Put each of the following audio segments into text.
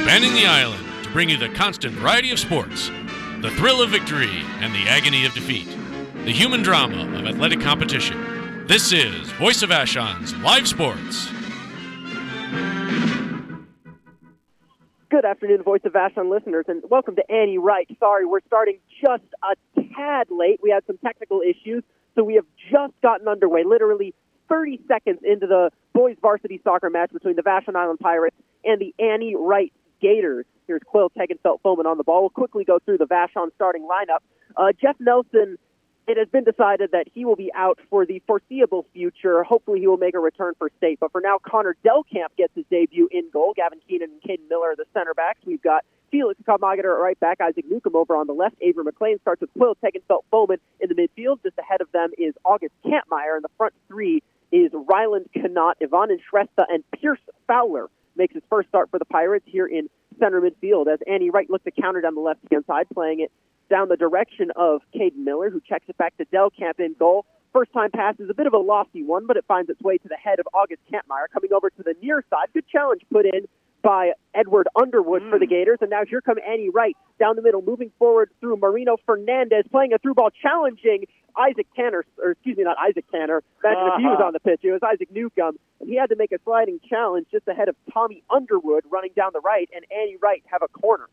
Spanning the island to bring you the constant variety of sports, the thrill of victory and the agony of defeat, the human drama of athletic competition. This is Voice of Vashon's Live Sports. Good afternoon, Voice of Vashon listeners, and welcome to Annie Wright. Sorry, we're starting just a tad late. We had some technical issues, so we have just gotten underway, literally 30 seconds into the boys varsity soccer match between the Vashon Island Pirates and the Annie Wright Gators. Here's Quill Tegenfeld-Foman on the ball. We'll quickly go through the Vashon starting lineup. Jeff Nelson, it has been decided that he will be out for the foreseeable future. Hopefully he will make a return for state. But for now, Connor Delcamp gets his debut in goal. Gavin Keenan and Caden Miller are the center backs. We've got Felix Kaufmager at right back, Isaac Newcomb over on the left. Avery McLean starts with Quill Tegenfeld-Foman in the midfield. Just ahead of them is August Kampmeyer. And the front three is Ryland Knott, Yvonne Shrestha, and Pierce Fowler. Makes his first start for the Pirates here in center midfield as Annie Wright looks to counter down the left-hand side, playing it down the direction of Caden Miller, who checks it back to Delcamp in goal. First-time pass is a bit of a lofty one, but it finds its way to the head of August Kampmeyer. Coming over to the near side, good challenge put in by Edward Underwood for the Gators. And now here come Annie Wright down the middle, moving forward through Marino Fernandez, playing a through ball, challenging Isaac Tanner, or excuse me, not Isaac Tanner. Imagine if he was on the pitch. It was Isaac Newcomb. And he had to make a sliding challenge just ahead of Tommy Underwood running down the right, and Annie Wright have a corner.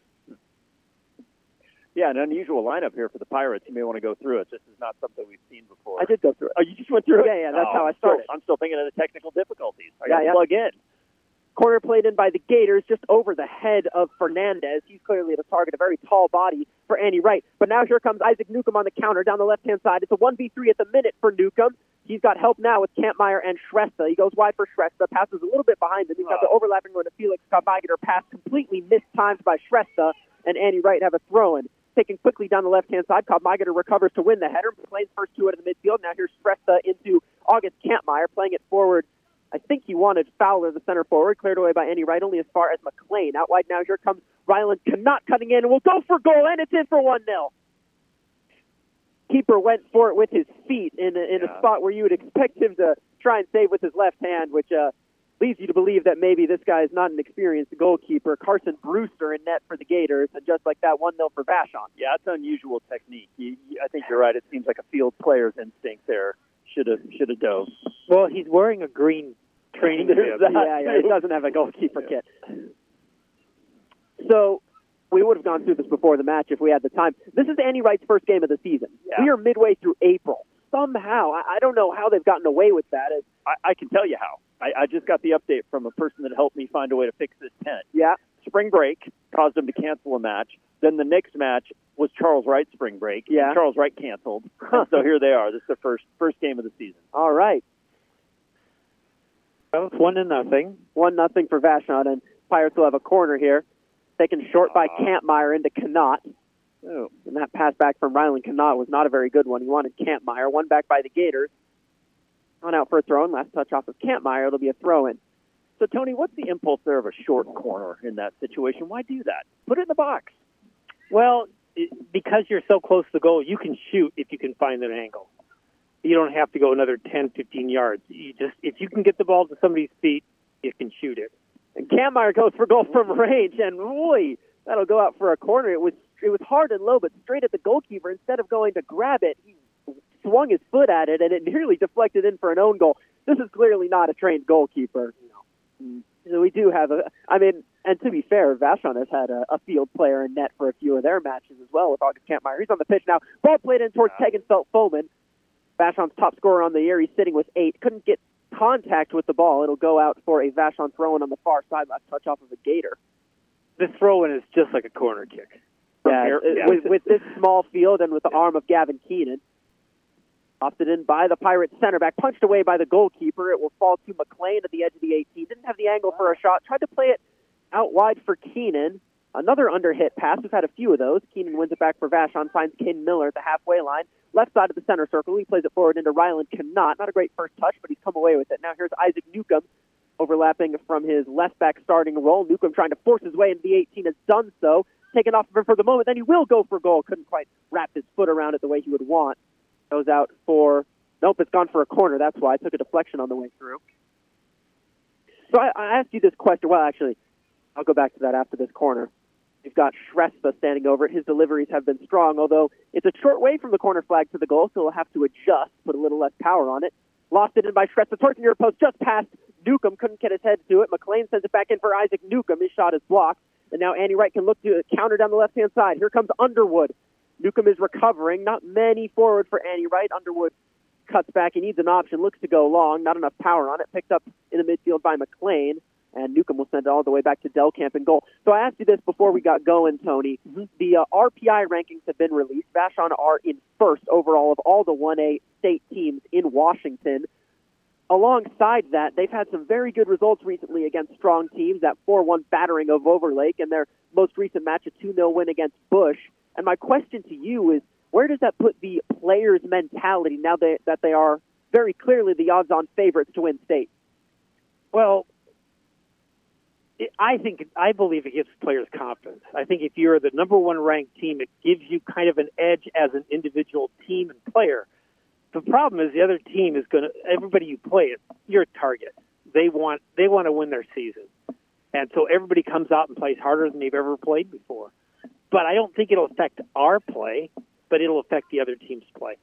Yeah, an unusual lineup here for the Pirates. You may want to go through it. This is not something we've seen before. I did go through it. Oh, you just went through it? Yeah, that's how I started. I'm still thinking of the technical difficulties. I got to plug in. Corner played in by the Gators, just over the head of Fernandez. He's clearly the target, a very tall body for Annie Wright. But now here comes Isaac Newcomb on the counter down the left-hand side. It's a 1v3 at the minute for Newcomb. He's got help now with Kampmeyer and Shrestha. He goes wide for Shrestha, passes a little bit behind him. He's got the overlapping one to Felix Kaufmager, pass completely mistimed by Shrestha, and Annie Wright have a throw-in. Taken quickly down the left-hand side, Kaufmager recovers to win the header. Plays first two out of the midfield. Now here's Shrestha into August Kampmeyer, playing it forward. I think he wanted Fowler, the center forward, cleared away by Annie Wright, only as far as McLean. Out wide now, here comes Ryland Knott cutting in, and will go for goal, and it's in for 1-0. Keeper went for it with his feet in a spot where you would expect him to try and save with his left hand, which leads you to believe that maybe this guy is not an experienced goalkeeper. Carson Brewster in net for the Gators, and just like that, 1-0 for Vashon. Yeah, it's unusual technique. I think you're right. It seems like a field player's instinct there. Should have dove. Well, he's wearing a green training bib. Yeah, he doesn't have a goalkeeper kit. So we would have gone through this before the match if we had the time. This is Annie Wright's first game of the season. Yeah. We are midway through April. Somehow, I don't know how they've gotten away with that. I can tell you how. I just got the update from a person that helped me find a way to fix this tent. Yeah. Spring break caused them to cancel a match. Then the next match was Charles Wright's spring break. Yeah. Charles Wright canceled. And so here they are. This is the first game of the season. All right. Well, it's 1-0. 1-0 for Vashon, and Pirates will have a corner here. Taken short by Kampmeyer into Knott. Oh. And that pass back from Ryland Knott was not a very good one. He wanted Kampmeyer. One back by the Gators. On out for a throw-in. Last touch off of Kampmeyer. It'll be a throw-in. So, Tony, what's the impulse there of a short corner in that situation? Why do that? Put it in the box. Well, because you're so close to the goal, you can shoot if you can find an angle. You don't have to go another 10, 15 yards. If you can get the ball to somebody's feet, you can shoot it. And Kampmeyer goes for goal from range, and boy, that'll go out for a corner. It was hard and low, but straight at the goalkeeper. Instead of going to grab it, he swung his foot at it, and it nearly deflected in for an own goal. This is clearly not a trained goalkeeper. So we do have and to be fair, Vashon has had a field player in net for a few of their matches as well with August Kampmeyer. He's on the pitch now. Ball played in towards Tegenfeld-Foman. Vashon's top scorer on the year. He's sitting with 8. Couldn't get contact with the ball. It'll go out for a Vashon throw-in on the far side. Last touch off of a Gator. This throw-in is just like a corner kick. With this small field and with the arm of Gavin Keenan. Opted in by the Pirates center back, punched away by the goalkeeper. It will fall to McLean at the edge of the 18. Didn't have the angle for a shot. Tried to play it out wide for Keenan. Another underhit pass. We've had a few of those. Keenan wins it back for Vashon, finds Caden Miller at the halfway line. Left side of the center circle. He plays it forward into Ryland Knott. Not a great first touch, but he's come away with it. Now here's Isaac Newcomb overlapping from his left back starting role. Newcomb trying to force his way into the 18 has done so. Taken off of him for the moment. Then he will go for goal. Couldn't quite wrap his foot around it the way he would want. Goes out for, nope, it's gone for a corner. That's why I took a deflection on the way through. So I asked you this question. Well, actually, I'll go back to that after this corner. You've got Shrestha standing over it. His deliveries have been strong, although it's a short way from the corner flag to the goal, so he'll have to adjust, put a little less power on it. Lost it in by Shrestha towards the near post, just past Newcomb. Couldn't get his head to it. McLean sends it back in for Isaac Newcomb. His shot is blocked, and now Andy Wright can look to counter down the left-hand side. Here comes Underwood. Newcomb is recovering. Not many forward for Andy Wright. Underwood cuts back. He needs an option. Looks to go long. Not enough power on it. Picked up in the midfield by McLean. And Newcomb will send it all the way back to Delcamp in goal. So I asked you this before we got going, Tony. Mm-hmm. The RPI rankings have been released. Vashon are in first overall of all the 1A state teams in Washington. Alongside that, they've had some very good results recently against strong teams. That 4-1 battering of Overlake and their most recent match, a 2-0 win against Bush. And my question to you is, where does that put the players' mentality now that they are very clearly the odds-on favorites to win state? Well, I believe it gives players confidence. I think if you're the number one ranked team, it gives you kind of an edge as an individual team and player. The problem is the other team is everybody you play, it's your target. They want to win their season. And so everybody comes out and plays harder than they've ever played before. But I don't think it'll affect our play, but it'll affect the other team's play.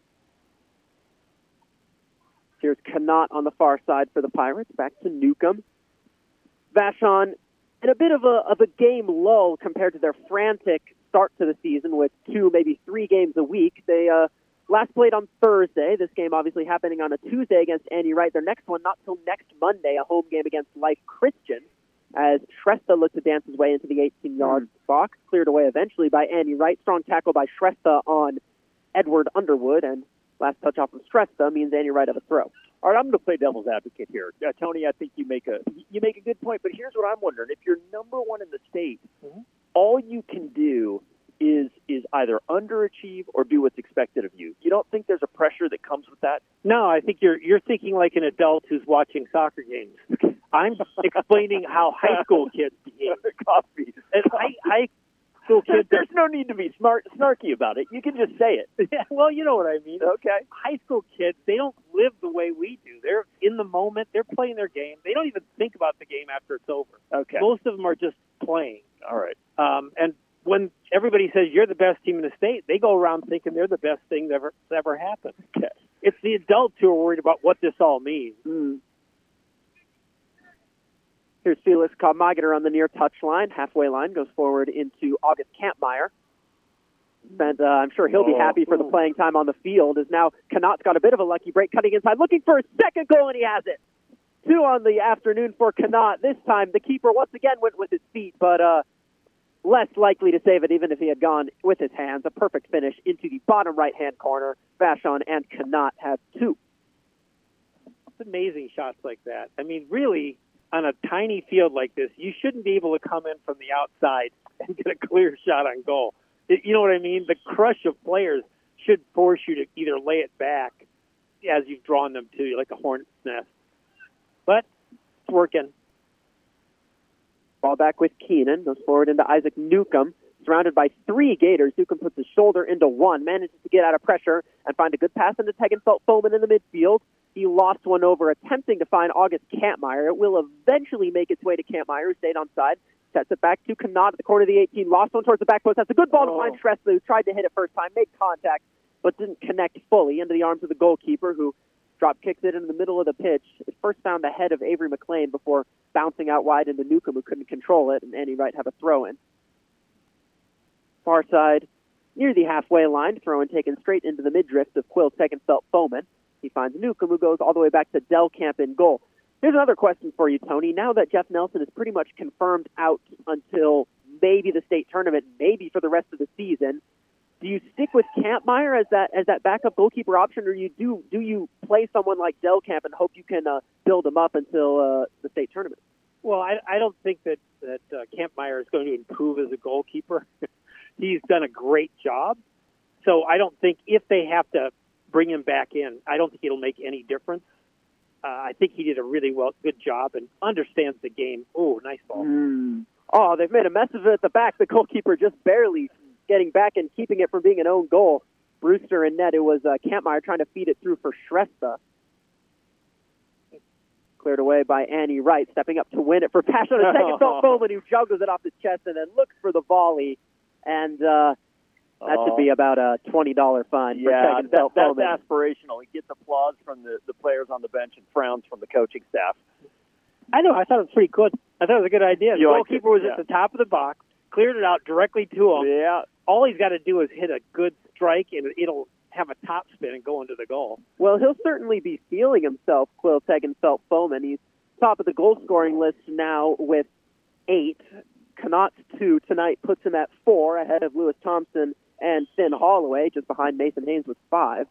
Here's Connaught on the far side for the Pirates. Back to Newcomb. Vashon in a bit of a game lull compared to their frantic start to the season with 2, maybe 3 games a week. They last played on Thursday. This game obviously happening on a Tuesday against Andy Wright. Their next one not till next Monday, a home game against Life Christian, as Shrestha looked to dance his way into the 18-yard box, cleared away eventually by Andy Wright. Strong tackle by Shrestha on Edward Underwood, and last touch off from Shrestha means Andy Wright have a throw. All right, I'm going to play devil's advocate here. Tony, I think you make a good point, but here's what I'm wondering. If you're number one in the state, all you can do is either underachieve or do what's expected of you. You don't think there's a pressure that comes with that? No, I think you're thinking like an adult who's watching soccer games. I'm explaining how high school kids behave. Coffee. And high school kids. There's no need to be snarky about it. You can just say it. Yeah, well, you know what I mean. Okay. High school kids, they don't live the way we do. They're in the moment. They're playing their game. They don't even think about the game after it's over. Okay. Most of them are just playing. All right. And when everybody says you're the best team in the state, they go around thinking they're the best thing that's ever happened. Okay. It's the adults who are worried about what this all means. Here's Felix Kaufmageter on the near touchline. Halfway line goes forward into August Kampmeyer. And I'm sure he'll be happy for the playing time on the field, as now Connaught's got a bit of a lucky break, cutting inside, looking for his second goal, and he has it. 2 on the afternoon for Connaught. This time the keeper once again went with his feet, but less likely to save it even if he had gone with his hands. A perfect finish into the bottom right-hand corner. Vashon and Connaught have 2. It's amazing shots like that. I mean, really, on a tiny field like this, you shouldn't be able to come in from the outside and get a clear shot on goal. You know what I mean? The crush of players should force you to either lay it back as you've drawn them to, like a hornet's nest. But it's working. Ball back with Keenan. Goes forward into Isaac Newcomb. Surrounded by 3 Gators, Newcomb puts his shoulder into 1, manages to get out of pressure and find a good pass into Tegenfeld-Foman in the midfield. He lost one over, attempting to find August Kampmeyer. It will eventually make its way to Kampmeyer, who stayed on side. Sets it back to Connaught at the corner of the 18. Lost one towards the back post. That's a good ball to find Shrestha, who tried to hit it first time, made contact, but didn't connect fully into the arms of the goalkeeper, who drop kicks it in the middle of the pitch. It first found the head of Avery McLean before bouncing out wide into Newcomb, who couldn't control it, and Andy Wright have a throw-in. Far side, near the halfway line, throw-in taken straight into the mid-drift of Quill Tegenfeld-Foman. He finds Newcomb, who goes all the way back to Delcamp in goal. Here's another question for you, Tony. Now that Jeff Nelson is pretty much confirmed out until maybe the state tournament, maybe for the rest of the season, do you stick with Kampmeyer as that backup goalkeeper option, or do you play someone like Delcamp and hope you can build him up until the state tournament? Well, I don't think that Kampmeyer is going to improve as a goalkeeper. He's done a great job. So I don't think if they have to bring him back in, I don't think it'll make any difference. I think he did a really good job and understands the game. Oh, nice ball. Oh, they've made a mess of it at the back. The goalkeeper just barely getting back and keeping it from being an own goal. Brewster in net. It was Kampmeyer trying to feed it through for Shrestha. Cleared away by Annie Wright, stepping up to win it for Vashon. A second Felt Foreman, who juggles it off his chest and then looks for the volley. And that should be about a $20 fine for Tegan Felt Foreman. That's aspirational. He gets applause from the players on the bench and frowns from the coaching staff. I know. I thought it was pretty good. I thought it was a good idea. The goalkeeper was at the top of the box, cleared it out directly to him. Yeah. All he's got to do is hit a good strike, and it'll have a top spin and go into the goal. Well, he'll certainly be feeling himself, Quill Tegan Felt Foreman. He's top of the goal-scoring list now with 8. Connaught's 2 tonight puts him at 4, ahead of Lewis Thompson and Finn Holloway, just behind Mason Haynes with 5.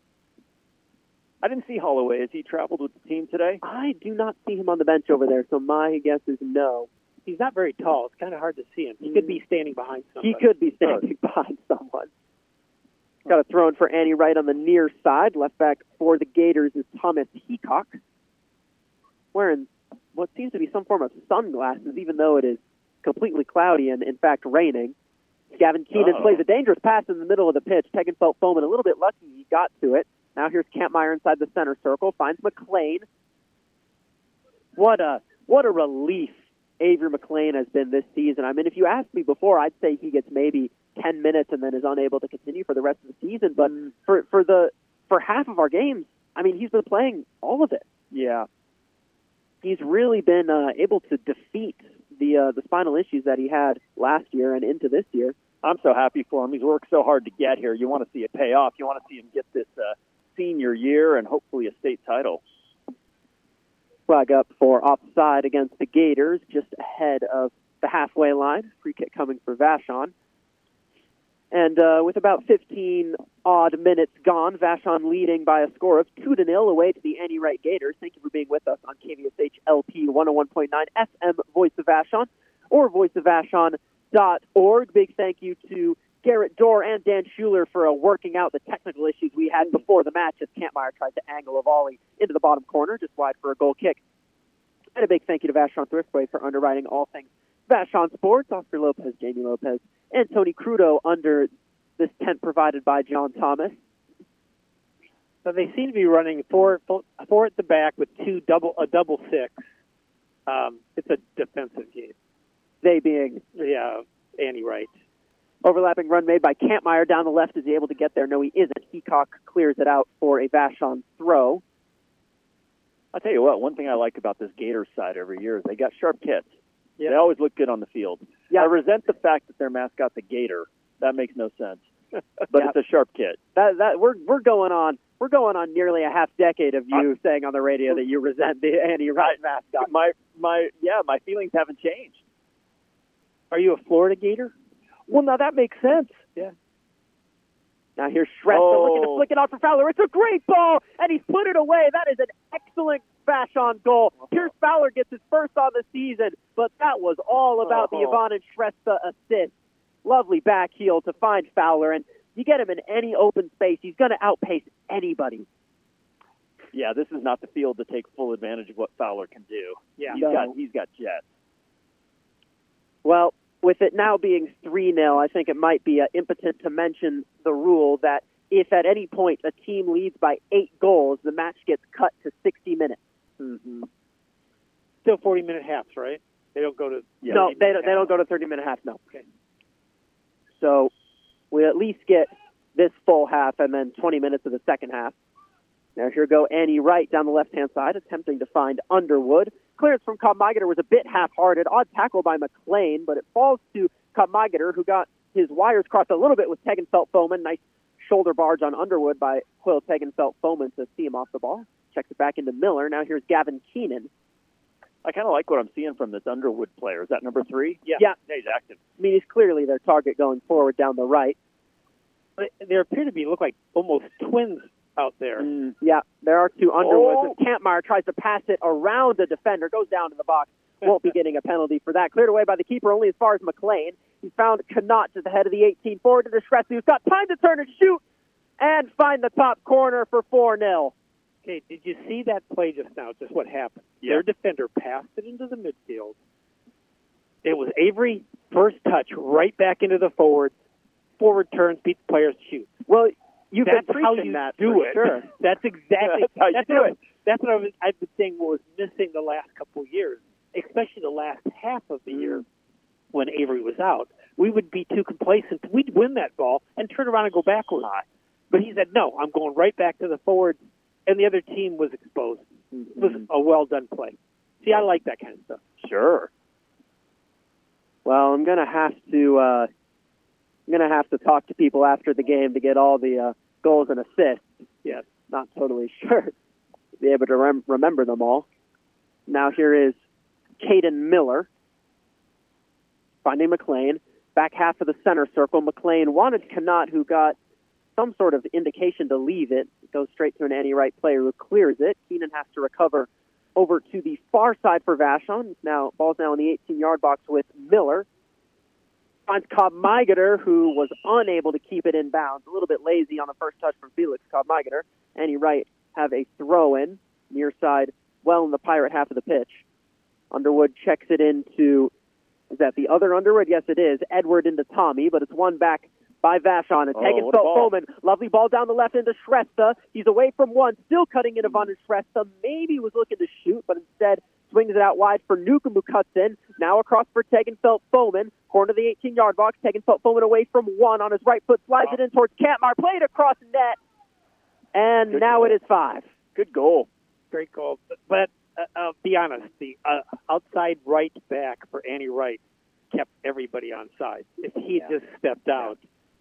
I didn't see Holloway. Has he traveled with the team today? I do not see him on the bench over there, so my guess is no. He's not very tall. It's kind of hard to see him. He could be standing behind somebody. He could be standing behind someone. Got a throw in for Annie Wright on the near side. Left back for the Gators is Thomas Heacock, wearing what seems to be some form of sunglasses, even though it is completely cloudy and, in fact, raining. Gavin Keenan plays a dangerous pass in the middle of the pitch. Tegan Felt Foreman a little bit lucky he got to it. Now here's Kampmeyer inside the center circle. Finds McLean. What a relief Avery McLean has been this season. I mean, if you asked me before, I'd say he gets maybe 10 minutes and then is unable to continue for the rest of the season. But for half of our games, I mean, he's been playing all of it. Yeah. He's really been able to defeat the spinal issues that he had last year and into this year. I'm so happy for him. He's worked so hard to get here. You want to see it pay off. You want to see him get this senior year and hopefully a state title. Flag up for offside against the Gators, just ahead of the halfway line. Free kick coming for Vashon. And with about 15-odd minutes gone, Vashon leading by a score of 2-0 away to the Annie Wright Gators. Thank you for being with us on KVSH LP 101.9 FM Voice of Vashon or voiceofvashon.org. Big thank you to Garrett Dorr and Dan Schuler for working out the technical issues we had before the match as Kampmeyer tried to angle a volley into the bottom corner, just wide for a goal kick. And a big thank you to Vashon Thriftway for underwriting all things Vashon Sports. Oscar Lopez, Jamie Lopez, and Tony Crudo under this tent provided by John Thomas. So they seem to be running four at the back with a double six. It's a defensive game. They being Annie Wright. Overlapping run made by Kampmeyer down the left. Is he able to get there? No, he isn't. Heacock clears it out for a Vashon throw. I'll tell you what, one thing I like about this Gators side every year is they got sharp kids. Yeah. They always look good on the field. Yeah. I resent the fact that their mascot's a gator. That makes no sense. But it's a sharp kid. We're going on nearly a half decade of you saying on the radio that you resent the Annie Wright mascot. My feelings haven't changed. Are you a Florida Gator? Well, now that makes sense. Yeah. Now here's Shrestha looking to flick it out for Fowler. It's a great ball, and he's put it away. That is an excellent Vashon goal. Pierce Fowler gets his first on the season, but that was all about the Yvonne and Shrestha assist. Lovely back heel to find Fowler, and you get him in any open space, he's going to outpace anybody. Yeah, this is not the field to take full advantage of what Fowler can do. Yeah. He's got jets. Well, with it now being 3-0, I think it might be impotent to mention the rule that if at any point a team leads by 8 goals, the match gets cut to 60 minutes. Mm-hmm. Still 40-minute halves, right? They don't go to... Yeah, no, they don't go to 30-minute half, no. Okay. So we at least get this full half and then 20 minutes of the second half. Now here go Annie Wright down the left-hand side, attempting to find Underwood. Clearance from Kampmeyer was a bit half-hearted. Odd tackle by McLean, but it falls to Kampmeyer, who got his wires crossed a little bit with Tegan Felt Foreman. Nice shoulder barge on Underwood by Quill Tegan Felt Foreman to see him off the ball. Checks it back into Miller. Now here's Gavin Keenan. I kind of like what I'm seeing from this Underwood player. Is that number 3? Yeah. He's active. I mean, he's clearly their target going forward down the right. They appear to look like almost twins out there. Yeah, there are 2 Underwoods. Kampmeyer tries to pass it around the defender, goes down to the box. Won't be getting a penalty for that. Cleared away by the keeper only as far as McLean. He's found Connaught at the head of the 18 forward to Shrestha, who's got time to turn and shoot and find the top corner for 4-0. Okay, did you see that play just now, just what happened? Yeah. Their defender passed it into the midfield. It was Avery, first touch, right back into the forward. Forward turns, beats players, shoots. Well, you've that's been how preaching you that do for it. Sure. That's exactly that's how you do it. That's what I've been saying was missing the last couple of years, especially the last half of the year when Avery was out. We would be too complacent. We'd win that ball and turn around and go backwards. But he said, no, I'm going right back to the forwards, and the other team was exposed. It was a well-done play. See, I like that kind of stuff. Sure. Well, I'm gonna have to talk to people after the game to get all the goals and assists. Yes. Not totally sure be able to remember them all. Now here is Caden Miller finding McLean. Back half of the center circle. McLean wanted Connaught, who got some sort of indication to leave it. It goes straight to an Annie Wright player who clears it. Keenan has to recover over to the far side for Vashon. Now, ball's now in the 18-yard box with Miller. Finds Cobb Migater, who was unable to keep it in bounds. A little bit lazy on the first touch from Felix Cobb Migater. Annie Wright have a throw-in near side, well in the Pirate half of the pitch. Underwood checks it into, is that the other Underwood? Yes, it is. Edward into Tommy, but it's one back by Vashon. And taken Foman. Lovely ball down the left into Shrestha. He's away from one, still cutting into Von Shrestha. Maybe was looking to shoot, but instead swings it out wide for Newcomb, who cuts in. Now across for Tegenfeld Foman. Corner of the 18-yard box. Tegenfeld Foman away from one on his right foot. Slides it in towards Kampmar. Played across net. And Good now goal. it is 5. Good goal. Great goal. But be honest, the outside right back for Annie Wright kept everybody on side. If he had just stepped out,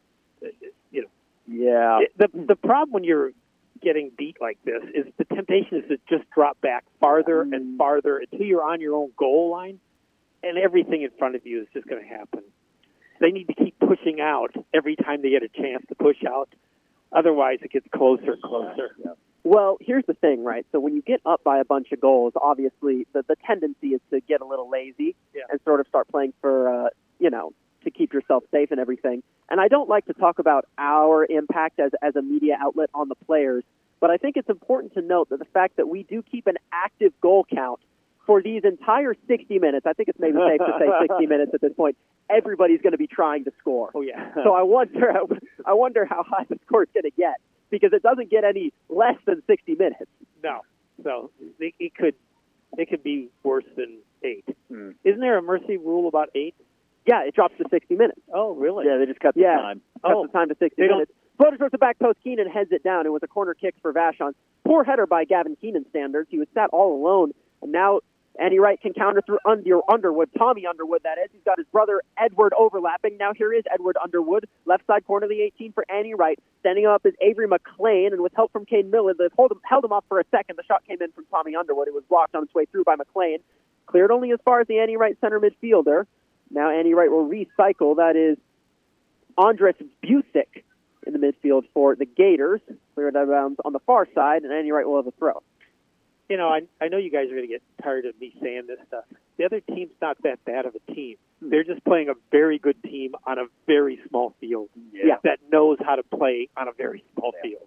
Yeah. The problem when you're getting beat like this is the temptation is to just drop back farther and farther until you're on your own goal line, and everything in front of you is just going to happen. They need to keep pushing out every time they get a chance to push out. Otherwise, it gets closer and closer. Yeah. Well, here's the thing, right? So when you get up by a bunch of goals, obviously the tendency is to get a little lazy and sort of start playing for, to keep yourself safe and everything. And I don't like to talk about our impact as a media outlet on the players, but I think it's important to note that the fact that we do keep an active goal count for these entire 60 minutes, I think it's maybe safe to say 60 minutes at this point, everybody's going to be trying to score. Oh, yeah. So I wonder how high the score is going to get, because it doesn't get any less than 60 minutes. No. So it could be worse than 8. Hmm. Isn't there a mercy rule about 8? Yeah, it drops to 60 minutes. Oh, really? Yeah, they just cut the time. Cut the time to 60 minutes. Floaters towards the back post. Keenan heads it down. It was a corner kick for Vashon. Poor header by Gavin Keenan standards. He was sat all alone, and now Annie Wright can counter through Underwood. Tommy Underwood, that is. He's got his brother Edward overlapping. Now here is Edward Underwood. Left side corner of the 18 for Annie Wright. Standing up is Avery McLean, and with help from Kane Miller, they held him up for a second. The shot came in from Tommy Underwood. It was blocked on its way through by McLean. Cleared only as far as the Annie Wright center midfielder. Now Annie Wright will recycle. That is Andres Busick in the midfield for the Gators. Cleared out of bounds on the far side, and Annie Wright will have a throw. You know, I know you guys are going to get tired of me saying this stuff. The other team's not that bad of a team. They're just playing a very good team on a very small field that knows how to play on a very small field.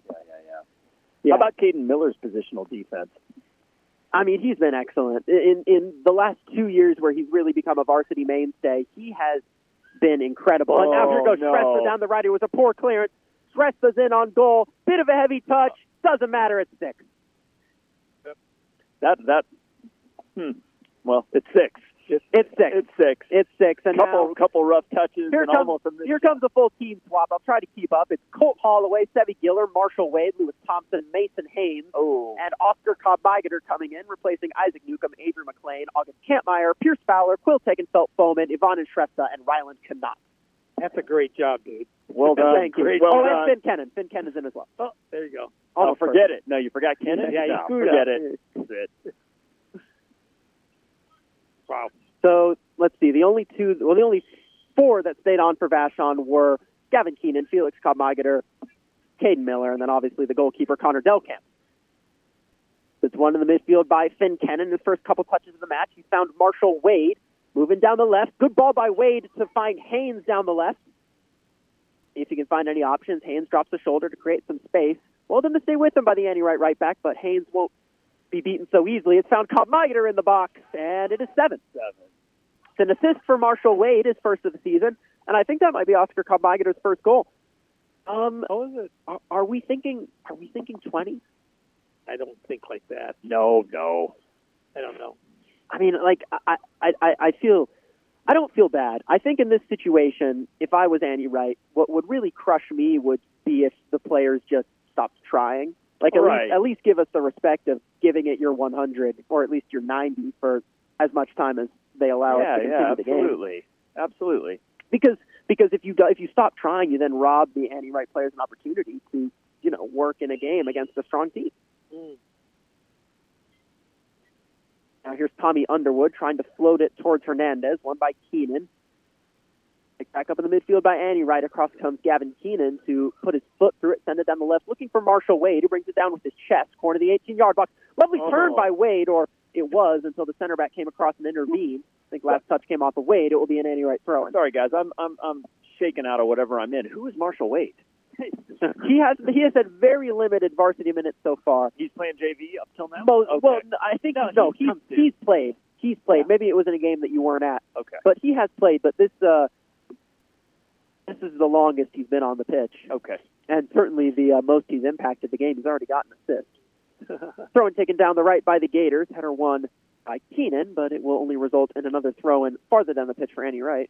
How about Caden Miller's positional defense? I mean, he's been excellent. In the last 2 years where he's really become a varsity mainstay, he has been incredible. And now here goes Shrestha down the right. It was a poor clearance. Shrestha's in on goal. Bit of a heavy touch. Doesn't matter. It's 6. Well, it's 6. It's 6. It's 6. It's 6. And couple rough touches. Here comes a full team swap. I'll try to keep up. It's Colt Holloway, Sevy Giller, Marshall Wade, Lewis Thompson, Mason Haynes, and Oscar Cobb-Migater coming in, replacing Isaac Newcomb, Avery McLean, August Kampmeyer, Pierce Fowler, Quill Tegenfeld Foman, Yvonne and Shrestha, and Ryland Connaught. That's a great job, dude. Well done. Thank you. And Finn Kennan. Finn Kennan's in as well. Oh, there you go. Oh, forget it. No, you forgot Kennan? Yeah, you screwed forget up. it. That's it. Wow. So let's see. The only 4 that stayed on for Vashon were Gavin Keenan, Felix Cobb-Migater, Caden Miller, and then obviously the goalkeeper Connor Delkamp. It's one in the midfield by Finn Kennan. His first couple touches of the match, he found Marshall Wade moving down the left. Good ball by Wade to find Haynes down the left. If he can find any options, Haynes drops the shoulder to create some space. Well done to stay with him by the Annie right back, but Haynes won't be beaten so easily. It's found Cobb-Migater in the box, and it is 7. It's an assist for Marshall Wade, his first of the season, and I think that might be Oscar Cobb-Migater's first goal. How is it? Are we thinking 20? I don't think like that. No. I don't know. I mean, like, I don't feel bad. I think in this situation, if I was Andy Wright, what would really crush me would be if the players just stopped trying. Like, at least give us the respect of giving it your 100 or at least your 90 for as much time as they allow us to continue the game. Absolutely. Because if you stop trying, you then rob the Andy Wright players an opportunity to, work in a game against a strong team. Now here's Tommy Underwood trying to float it towards Hernandez, won by Keenan. Back up in the midfield by Andy Wright. Across comes Gavin Keenan to put his foot through it, send it down the left, looking for Marshall Wade, who brings it down with his chest, corner of the 18-yard box. Lovely turn by Wade, or it was until the center back came across and intervened. I think last touch came off of Wade. It will be an Andy Wright throw-in. Sorry, guys. I'm shaken out of whatever I'm in. Who is Marshall Wade? He has had very limited varsity minutes so far. He's playing JV up till now? Well, I think he's played. He's played. Yeah. Maybe it was in a game that you weren't at. Okay. But he has played. But this is the longest he's been on the pitch. Okay. And certainly the most he's impacted the game. He's already gotten an assist. Throw-in taken down the right by the Gators. Header won by Keenan, but it will only result in another throw-in farther down the pitch for Andy Wright.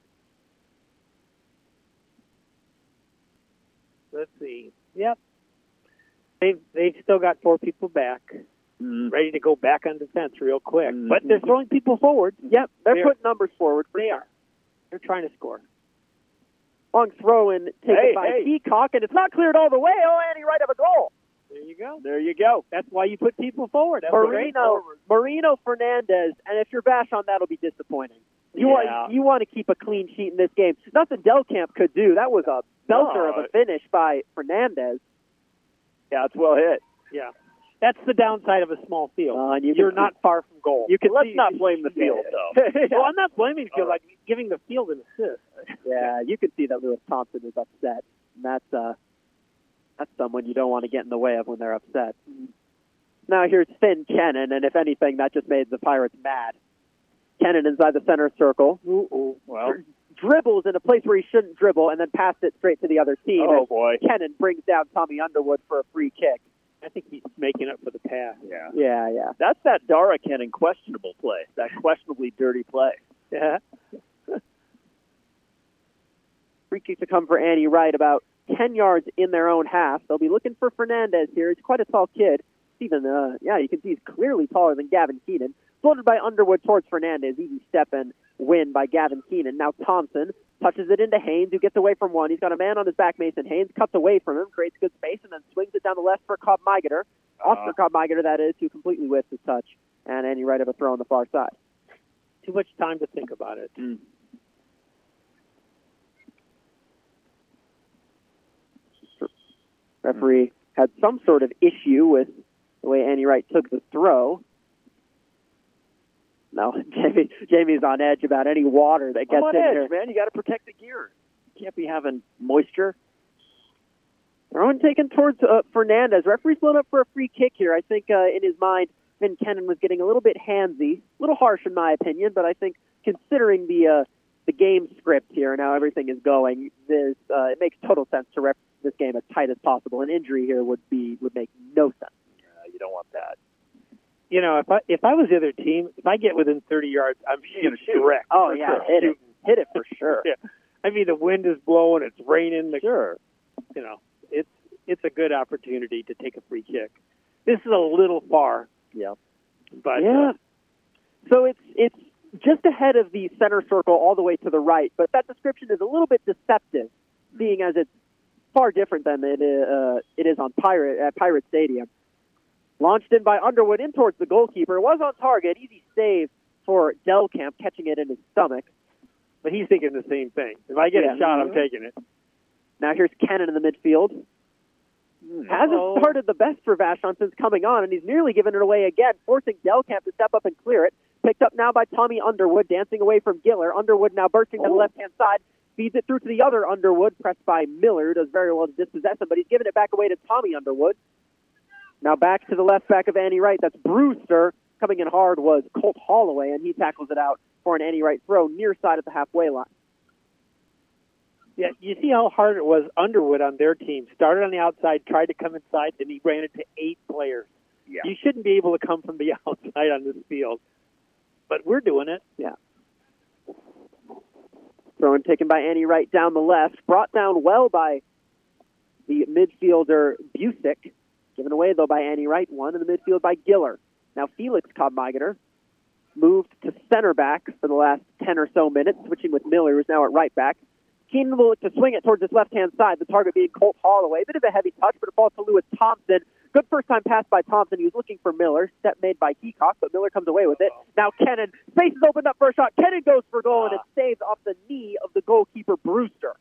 Let's see. Yep. They've still got 4 people back, ready to go back on defense real quick. But they're throwing people forward. Yep, they're putting numbers forward. They are. They're trying to score. Long throw-in taken by Peacock, and it's not cleared all the way. Oh, Andy Wright have a goal. There you go. That's why you put people forward. Marino Fernandez, and if you're Vashon, that'll be disappointing. You want to keep a clean sheet in this game. Nothing Delcamp could do. That was a belter of a finish by Fernandez. Yeah, it's well hit. Yeah. That's the downside of a small field. You're not far from goal. Let's not blame the field, though. Well, I'm not blaming the field. Like giving the field an assist. Yeah, you can see that Lewis Thompson is upset. And that's someone you don't want to get in the way of when they're upset. Now here's Finn Kennan, and if anything, that just made the Pirates mad. Kennan inside the center circle. Well, dribbles in a place where he shouldn't dribble, and then passed it straight to the other team. Oh, boy. Kennan brings down Tommy Underwood for a free kick. I think he's making up for the pass. Yeah. That's that Dara Kennan questionable play, that questionably dirty play. Yeah. Free kick to come for Andy Wright, about 10 yards in their own half. They'll be looking for Fernandez here. He's quite a tall kid. You can see he's clearly taller than Gavin Keenan. Floated by Underwood towards Fernandez. Easy step and win by Gavin Keenan. Now Thompson touches it into Haynes, who gets away from one. He's got a man on his back, Mason Haynes, cuts away from him, creates good space, and then swings it down the left for Cobb Migater. Oscar Cobb Migater, that is, who completely whiffs his touch. And Andy Wright have a throw on the far side. Too much time to think about it. Referee had some sort of issue with the way Andy Wright took the throw. No, Jamie's on edge about any water that gets in here. Man, you got to protect the gear. You can't be having moisture. Throw-in taken towards Fernandez. Referee's blown up for a free kick here. I think in his mind, Finn Kennan was getting a little bit handsy, a little harsh in my opinion, but I think considering the game script here and how everything is going, it makes total sense to ref this game as tight as possible. An injury here would make no sense. You don't want that. If I was the other team, if I get within 30 yards, I'm shooting direct. Oh, yeah, sure. hit it for sure. Yeah. I mean, the wind is blowing, it's raining. Sure. It's a good opportunity to take a free kick. This is a little far. Yeah. But so it's just ahead of the center circle all the way to the right, but that description is a little bit deceptive, being as it's far different than it is on Pirate Stadium. Launched in by Underwood in towards the goalkeeper. It was on target. Easy save for Delcamp, catching it in his stomach. But he's thinking the same thing. If I get a shot, I'm taking it. Now here's Kennan in the midfield. Hasn't started the best for Vashon since coming on, and he's nearly given it away again, forcing Delcamp to step up and clear it. Picked up now by Tommy Underwood, dancing away from Giller. Underwood now bursting to the left-hand side. Feeds it through to the other Underwood, pressed by Miller. Does very well to dispossess him, but he's giving it back away to Tommy Underwood. Now back to the left back of Andy Wright. That's Brewster. Coming in hard was Colt Holloway, and he tackles it out for an Andy Wright throw near side at the halfway line. Yeah, you see how hard it was Underwood on their team. Started on the outside, tried to come inside, and he ran into 8 players. Yeah. You shouldn't be able to come from the outside on this field, but we're doing it. Yeah. Throw in taken by Annie Wright down the left. Brought down well by the midfielder Busick. Given away, though, by Annie Wright. One in the midfield by Giller. Now Felix Kottmeiger moved to center back for the last 10 or so minutes, switching with Miller, who's now at right back. Keenan will look to swing it towards his left-hand side, the target being Colt Holloway. Bit of a heavy touch, but it falls to Lewis Thompson. Good first-time pass by Thompson. He was looking for Miller. Step made by Heacock, but Miller comes away with it. Now Kennan. Space is opened up for a shot. Kennan goes for goal, and it's saved off the knee of the goalkeeper, Brewster.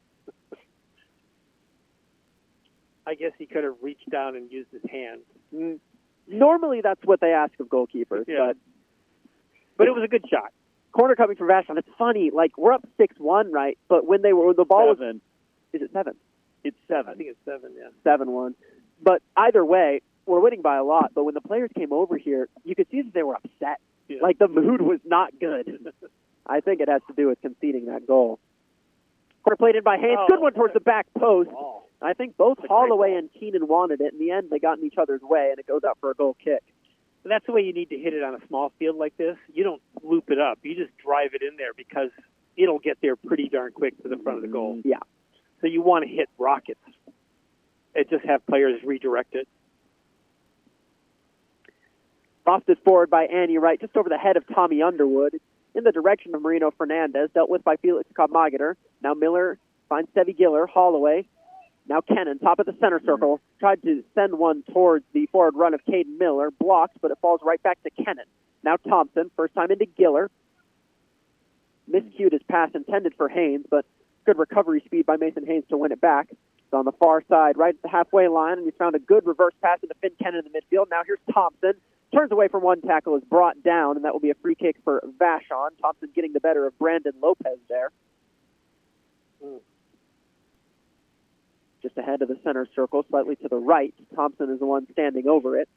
I guess he could have reached down and used his hand. Normally, that's what they ask of goalkeepers, but it was a good shot. Corner coming from Vashon. It's funny, like, we're up 6-1, right? But when the ball Seven. was... Is it 7? It's 7. I think it's 7, yeah. 7-1. But either way, we're winning by a lot. But when the players came over here, you could see that they were upset. Yeah. Like, the mood was not good. I think it has to do with conceding that goal. Corner played in by Haynes. Good one towards the back post. I think both Holloway and Keenan wanted it. In the end, they got in each other's way, and it goes out for a goal kick. That's the way you need to hit it on a small field like this. You don't loop it up. You just drive it in there because it'll get there pretty darn quick to the front of the goal. Yeah. So you want to hit rockets. And just have players redirect it. Crossed is forward by Annie Wright, just over the head of Tommy Underwood, in the direction of Marino Fernandez, dealt with by Felix Kottmeiger. Now Miller finds Stevie Giller. Holloway. Now Kennan, top of the center circle, tried to send one towards the forward run of Caden Miller. Blocked, but it falls right back to Kennan. Now Thompson, first time into Giller. Miscued his pass intended for Haynes, but good recovery speed by Mason Haynes to win it back. It's on the far side, right at the halfway line, and he's found a good reverse pass into Finn Kennan in the midfield. Now here's Thompson. Turns away from one tackle, is brought down, and that will be a free kick for Vashon. Thompson getting the better of Brandon Lopez there. Just ahead of the center circle, slightly to the right. Thompson is the one standing over it.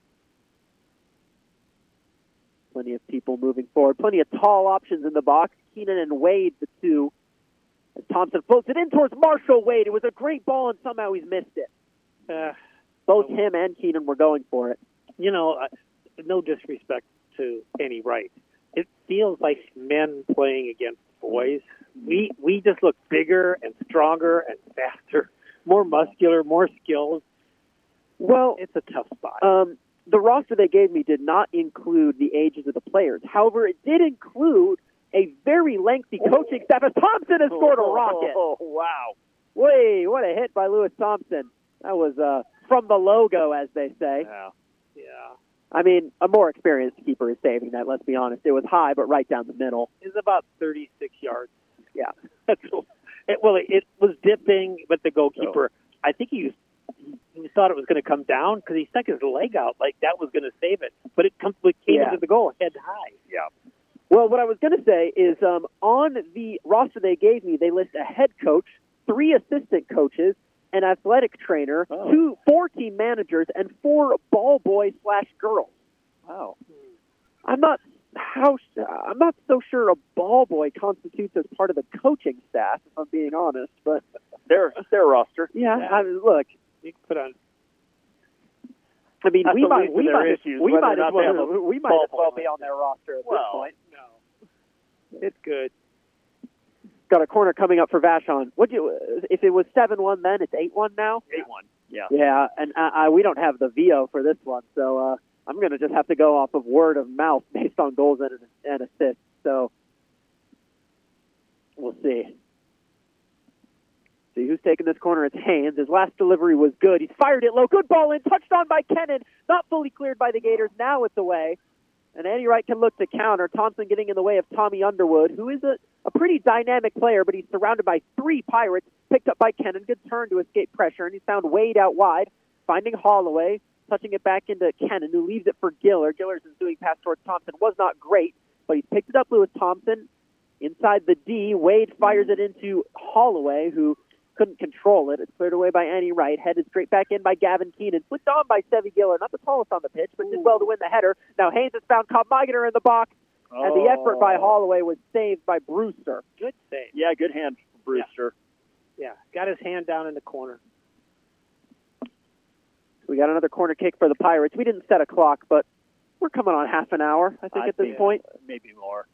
Plenty of people moving forward. Plenty of tall options in the box. Keenan and Wade, the two. As Thompson floats it in towards Marshall Wade. It was a great ball, and somehow he's missed it. Both him and Keenan were going for it. You know, no disrespect to Annie Wright. It feels like men playing against boys. We just look bigger and stronger and faster. More muscular, more skills. Well, it's a tough spot. The roster they gave me did not include the ages of the players. However, it did include a very lengthy coaching staff. As Thompson has scored a rocket. Oh, wow. Wait, what a hit by Lewis Thompson. That was from the logo, as they say. Yeah. I mean, a more experienced keeper is saving that, let's be honest. It was high, but right down the middle. It's about 36 yards. Yeah. It was dipping, but the goalkeeper, I think he thought it was going to come down because he stuck his leg out like that was going to save it. But it came into the goal head high. Yeah. Well, what I was going to say is on the roster they gave me, they list a head coach, 3 assistant coaches, an athletic trainer, 4 team managers, and 4 ball boys/girls. Wow. I'm not so sure a ball boy constitutes as part of the coaching staff, if I'm being honest. But their roster. Yeah. I mean, look. You can put on. I mean, we might as well be on their roster at this point. No, it's good. Got a corner coming up for Vashon. If it was 7-1 then, it's 8-1 now? 8-1, yeah. Yeah, and we don't have the VO for this one, so I'm going to just have to go off of word of mouth based on goals and assists. So we'll see. See who's taking this corner. It's Haynes. His last delivery was good. He's fired it low. Good ball in. Touched on by Kennan. Not fully cleared by the Gators. Now it's away. And Annie Wright can look to counter. Thompson getting in the way of Tommy Underwood, who is a pretty dynamic player, but he's surrounded by 3 Pirates. Picked up by Kennan. Good turn to escape pressure, and he's found Wade out wide. Finding Holloway. Touching it back into Kennan, who leaves it for Giller. Giller's ensuing pass towards Thompson was not great, but he's picked it up. Lewis Thompson inside the D. Wade fires it into Holloway, who couldn't control it. It's cleared away by Annie Wright. Headed straight back in by Gavin Keenan. Flicked on by Stevie Giller. Not the tallest on the pitch, but did well to win the header. Now Haynes has found Kottmeiger in the box, and the effort by Holloway was saved by Brewster. Good save. Yeah, good hand from Brewster. Yeah, got his hand down in the corner. We got another corner kick for the Pirates. We didn't set a clock, but we're coming on half an hour, I think, at this point. Maybe more.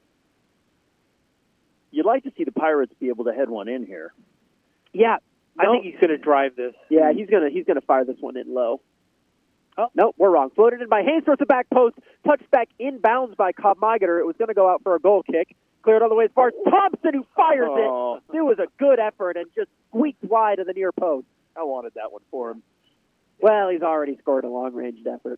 You'd like to see the Pirates be able to head one in here. Yeah. I think he's going to drive this. Yeah, he's gonna fire this one in low. Oh, no, we're wrong. Floated in by Haynes towards the back post. Touched back inbounds by Cobb Migater. It was going to go out for a goal kick. Cleared all the way as far as Thompson, who fires it. It was a good effort and just squeaked wide of the near post. I wanted that one for him. Well, he's already scored a long-range effort.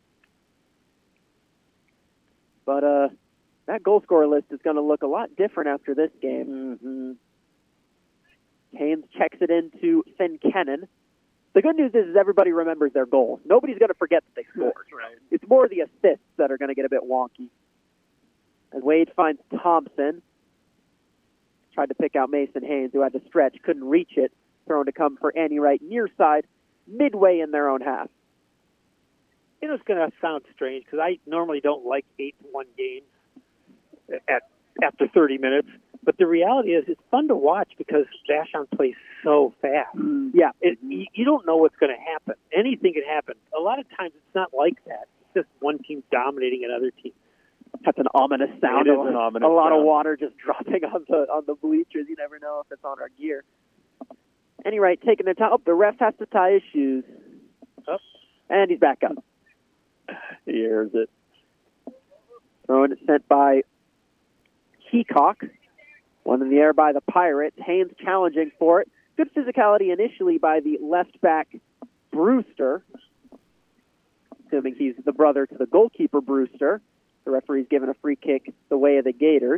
But that goal scorer list is going to look a lot different after this game. Mm-hmm. Haynes checks it into Finn Kennan. The good news is everybody remembers their goals. Nobody's going to forget that they scored. Right. It's more the assists that are going to get a bit wonky. And Wade finds Thompson. Tried to pick out Mason Haynes, who had to stretch, couldn't reach it. Thrown to come for Annie Wright near side, midway in their own half. You know, it's going to sound strange because I normally don't like 8-1 games after 30 minutes. But the reality is it's fun to watch because Vashon plays so fast. Yeah. You don't know what's going to happen. Anything can happen. A lot of times it's not like that. It's just one team dominating another team. That's an ominous sound. It is an ominous a lot sound. of water just dropping on the bleachers. You never know if it's on our gear. Annie Wright taking their time. Oh, the ref has to tie his shoes. Oh. And he's back up. He hears it. Throwing it sent by Heacock. One in the air by the Pirates. Haynes challenging for it. Good physicality initially by the left back Brewster. Assuming he's the brother to the goalkeeper Brewster. The referee's given a free kick the way of the Gators.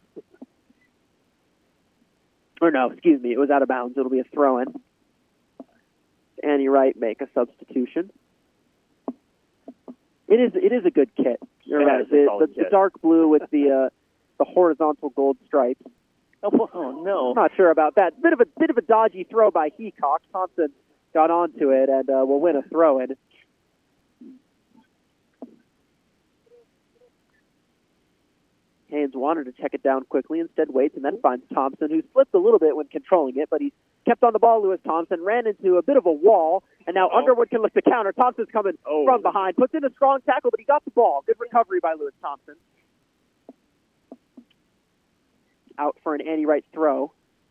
Or no, excuse me, it was out of bounds. It'll be a throw-in. Annie Wright make a substitution. It is a good kit. You're right. The dark blue with the horizontal gold stripes. Oh no! I'm not sure about that. Bit of a dodgy throw by Heacock. Thompson got onto it and will win a throw-in. Haynes wanted to check it down quickly, instead waits and then finds Thompson, who slipped a little bit when controlling it, but he kept on the ball. Lewis Thompson ran into a bit of a wall, and now Underwood can look to counter. Thompson's coming from behind, puts in a strong tackle, but he got the ball. Good recovery by Lewis Thompson. Out for an Annie Wright throw.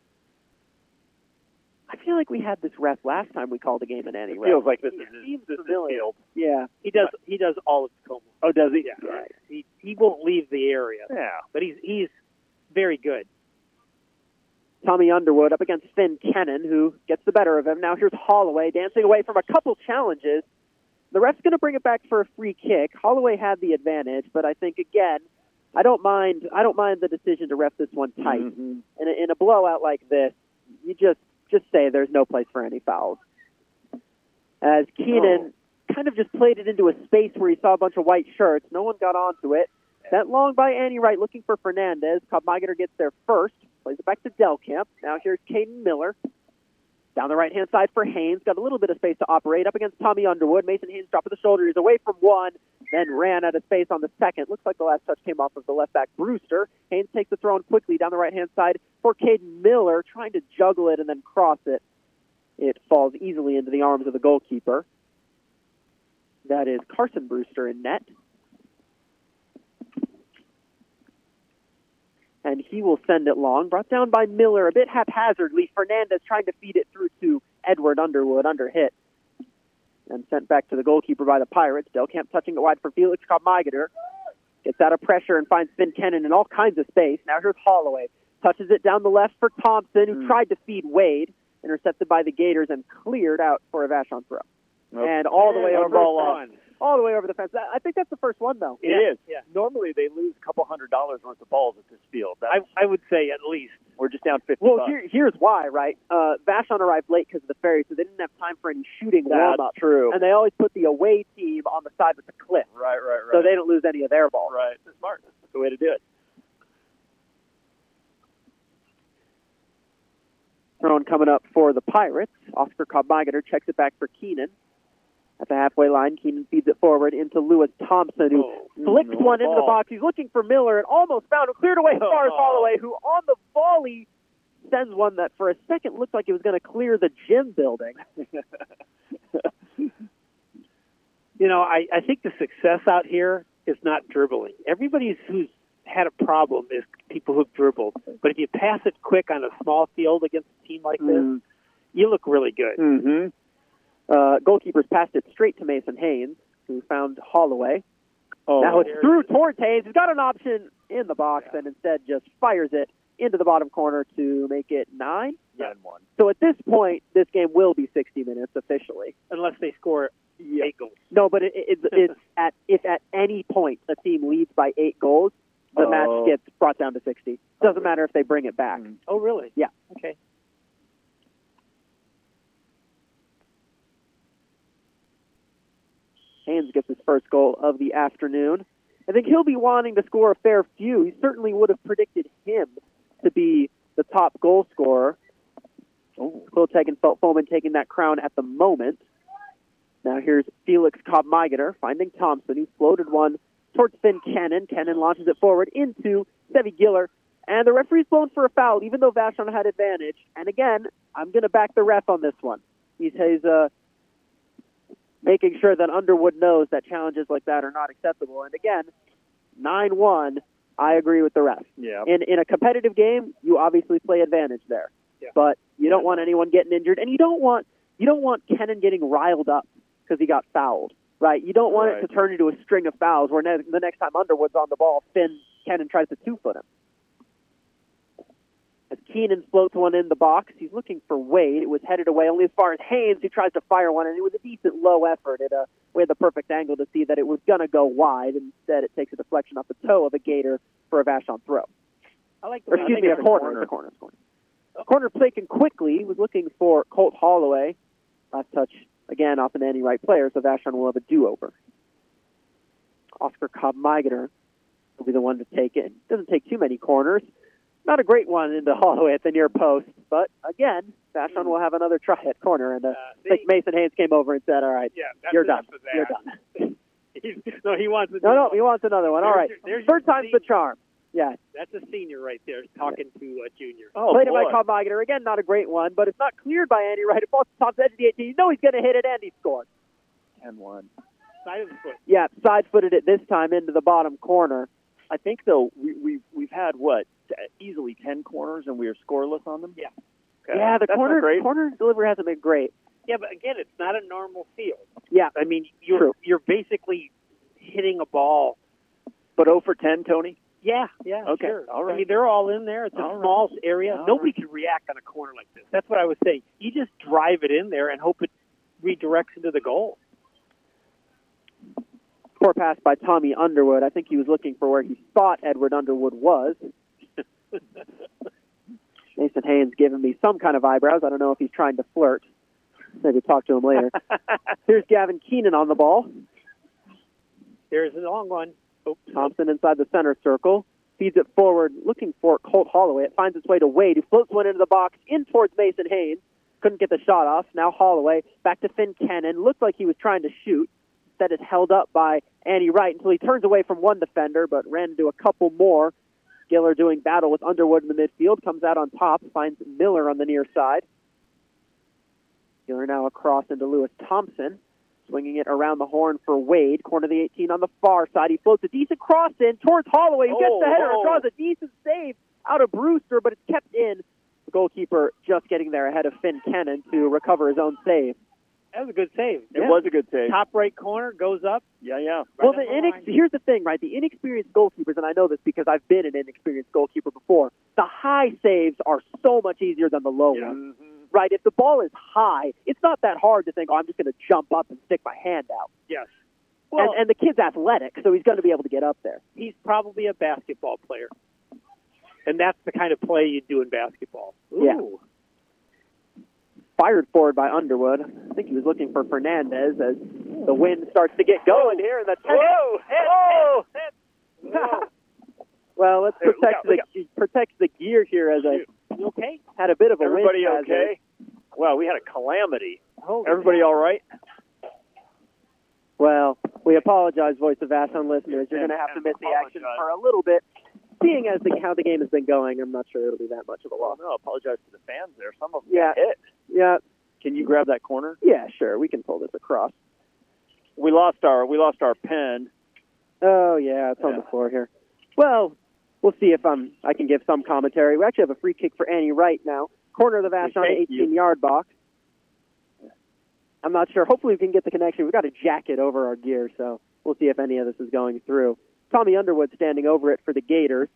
I feel like we had this ref last time we called a game in Annie Wright. Feels like this is familiar. field. Yeah. He does all of Tacoma. Oh, does he? Yeah. Right. He won't leave the area. Yeah. But he's very good. Tommy Underwood up against Finn Kennan, who gets the better of him. Now here's Holloway dancing away from a couple challenges. The ref's going to bring it back for a free kick. Holloway had the advantage, but I think, again, I don't mind the decision to ref this one tight. Mm-hmm. In a blowout like this, you just say there's no place for any fouls. As Keenan kind of just played it into a space where he saw a bunch of white shirts. No one got onto it. Sent long by Annie Wright looking for Fernandez. Cobb Migater gets there first. Plays it back to Delkamp. Now here's Caden Miller. Down the right-hand side for Haynes. Got a little bit of space to operate. Up against Tommy Underwood. Mason Haynes dropping the shoulder. He's away from one. Then ran out of space on the second. Looks like the last touch came off of the left back Brewster. Haynes takes the throw in quickly down the right-hand side for Caden Miller. Trying to juggle it and then cross it. It falls easily into the arms of the goalkeeper. That is Carson Brewster in net. And he will send it long. Brought down by Miller a bit haphazardly. Fernandez trying to feed it through to Edward Underwood under hit. And sent back to the goalkeeper by the Pirates. Delkamp touching it wide for Felix Cobb Migater. Gets out of pressure and finds Finn Kennan in all kinds of space. Now here's Holloway. Touches it down the left for Thompson, who tried to feed Wade. Intercepted by the Gators and cleared out for a Vashon throw. Nope. And all the way over ball all the way over the fence. I think that's the first one, though. It is. Yeah. Normally they lose a couple $100 worth of balls at this field. I would say at least. We're just down 50. Well, here's why, right? Vashon arrived late because of the ferry, so they didn't have time for any shooting warm-up. That's true. And they always put the away team on the side with the cliff. Right. So they don't lose any of their balls. Right. That's smart. That's the way to do it. Thrown coming up for the Pirates. Oscar Cobb Migater checks it back for Keenan. At the halfway line, Keenan feeds it forward into Lewis Thompson, who flicks one into the box. He's looking for Miller and almost found him. Cleared away as far as Holloway, who on the volley sends one that for a second looked like it was going to clear the gym building. I think the success out here is not dribbling. Everybody who's had a problem is people who've dribbled. But if you pass it quick on a small field against a team like this, you look really good. Mm-hmm. Goalkeepers passed it straight to Mason Haynes, who found Holloway. Now it's through towards Haynes. He's got an option in the box and instead just fires it into the bottom corner to make it 9. 9-1. So at this point, this game will be 60 minutes officially. Unless they score 8 goals. No, but it's if at any point a team leads by 8 goals, the match gets brought down to 60. Doesn't matter if they bring it back. Oh, really? Yeah. Okay. Haynes gets his first goal of the afternoon. I think he'll be wanting to score a fair few. He certainly would have predicted him to be the top goal scorer. Will Foman taking that crown at the moment. Now here's Felix Cobb-Meigeter finding Thompson, who floated one towards Finn Cannon. Cannon launches it forward into Sevi Giller. And the referee's blown for a foul, even though Vashon had advantage. And again, I'm going to back the ref on this one. He's making sure that Underwood knows that challenges like that are not acceptable. And again, 9-1, I agree with the ref. Yeah. In a competitive game, you obviously play advantage there. Yeah. But you don't want anyone getting injured, and you don't want Cannon getting riled up because he got fouled, right? You don't want it to turn into a string of fouls where the next time Underwood's on the ball, Finn Cannon tries to 2-foot him. As Keenan floats one in the box, he's looking for Wade. It was headed away only as far as Haynes, who tries to fire one, and it was a decent low effort. We had the perfect angle to see that it was going to go wide. Instead, it takes a deflection off the toe of a Gator for a Vashon throw. I like the or, excuse me, a corner. It's a corner. Corner taken quickly. He was looking for Colt Holloway. Last touch, again, off an Annie Wright player, so Vashon will have a do-over. Oscar Cobb-Meigeter will be the one to take it. Doesn't take too many corners. Not a great one into Holloway at the near post, but again, Vashon will have another try at corner. And I think Mason Haynes came over and said, "All right, you're done. You're done." He wants he wants another one. All right, third time's the charm. Yeah, that's a senior right there talking to a junior. Played it by Cobb-Meigeter. Again, not a great one, but it's not cleared by Andy Wright. It falls to the top edge of the 18. You know he's going to hit it, and he scored. 10-1. Side of the foot. Yeah, side-footed it this time into the bottom corner. I think, though, we've had, easily 10 corners, and we are scoreless on them? Yeah. Okay. Yeah, the corner delivery hasn't been great. Yeah, but again, it's not a normal field. Yeah. I mean, you're basically hitting a ball. But 0 for 10, Tony? Yeah, okay. Sure. All right. I mean, they're all in there. It's a small area. Nobody can react on a corner like this. That's what I would say. You just drive it in there and hope it redirects into the goal. Poor pass by Tommy Underwood. I think he was looking for where he thought Edward Underwood was. Mason Haynes giving me some kind of eyebrows. I don't know if he's trying to flirt. Maybe talk to him later. Here's Gavin Keenan on the ball. There's a long one. Thompson inside the center circle. Feeds it forward, looking for Colt Holloway. It finds its way to Wade, who floats one into the box, in towards Mason Haynes. Couldn't get the shot off. Now Holloway, back to Finn Cannon. Looked like he was trying to shoot. Instead, it's held up by Andy Wright until he turns away from one defender, but ran into a couple more. Giller doing battle with Underwood in the midfield. Comes out on top, finds Miller on the near side. Giller now across into Lewis Thompson. Swinging it around the horn for Wade. Corner of the 18 on the far side. He floats a decent cross in towards Holloway, who gets the header and draws a decent save out of Brewster, but it's kept in. The goalkeeper just getting there ahead of Finn Cannon to recover his own save. That was a good save. It was a good save. Top right corner, goes up. Yeah. Well, here's the thing, right? The inexperienced goalkeepers, and I know this because I've been an inexperienced goalkeeper before, the high saves are so much easier than the low ones. Mm-hmm. Right? If the ball is high, it's not that hard to think, I'm just going to jump up and stick my hand out. Yes. Well, and the kid's athletic, so he's going to be able to get up there. He's probably a basketball player. And that's the kind of play you do in basketball. Ooh. Yeah. Fired forward by Underwood. I think he was looking for Fernandez as the wind starts to get going here. And Well, let's protect the gear here as You okay? Had a bit of a Everybody wind. Okay? Wow, we had a calamity. Holy Everybody all right? Well, we apologize, Voice of Vashon listeners. You're going to have to miss the action for a little bit. Seeing as how the game has been going, I'm not sure it'll be that much of a loss. No, apologize to the fans there. Some of them got hit. Yeah. Can you grab that corner? Yeah, sure. We can pull this across. We lost our pen. Oh, yeah, it's on the floor here. Well, we'll see if I can give some commentary. We actually have a free kick for Annie Wright now. Corner of the Vashon 18-yard box. I'm not sure. Hopefully we can get the connection. We've got a jacket over our gear, so we'll see if any of this is going through. Tommy Underwood standing over it for the Gators.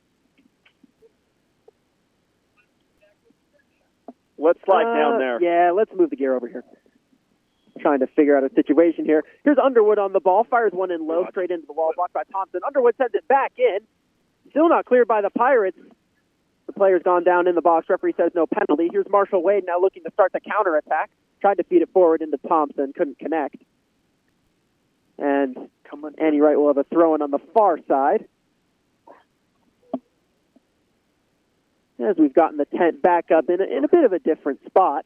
Let's slide down there. Yeah, let's move the gear over here. Trying to figure out a situation here. Here's Underwood on the ball. Fires one in low, straight into the wall, blocked by Thompson. Underwood sends it back in. Still not cleared by the Pirates. The player's gone down in the box. Referee says no penalty. Here's Marshall Wade now looking to start the counterattack. Tried to feed it forward into Thompson. Couldn't connect. And Annie Wright will have a throw-in on the far side. As we've gotten the tent back up in a bit of a different spot.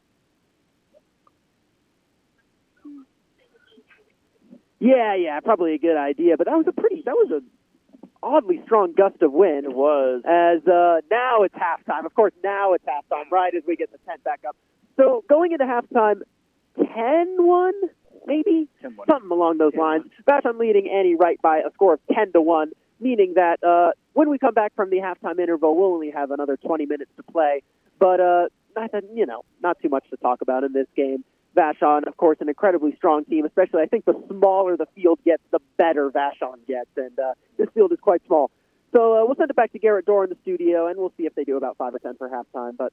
Yeah, probably a good idea. But that was a oddly strong gust of wind. It was. As now it's halftime. Of course, now it's halftime, right as we get the tent back up. So going into halftime, 10-1, maybe? 10-1. Something along those lines. Vashon leading Annie Wright by a score of 10-1, meaning that when we come back from the halftime interval, we'll only have another 20 minutes to play. But, not too much to talk about in this game. Vashon, of course, an incredibly strong team, especially I think the smaller the field gets, the better Vashon gets, and this field is quite small. So we'll send it back to Garrett Dorr in the studio, and we'll see if they do about 5 or 10 for halftime. But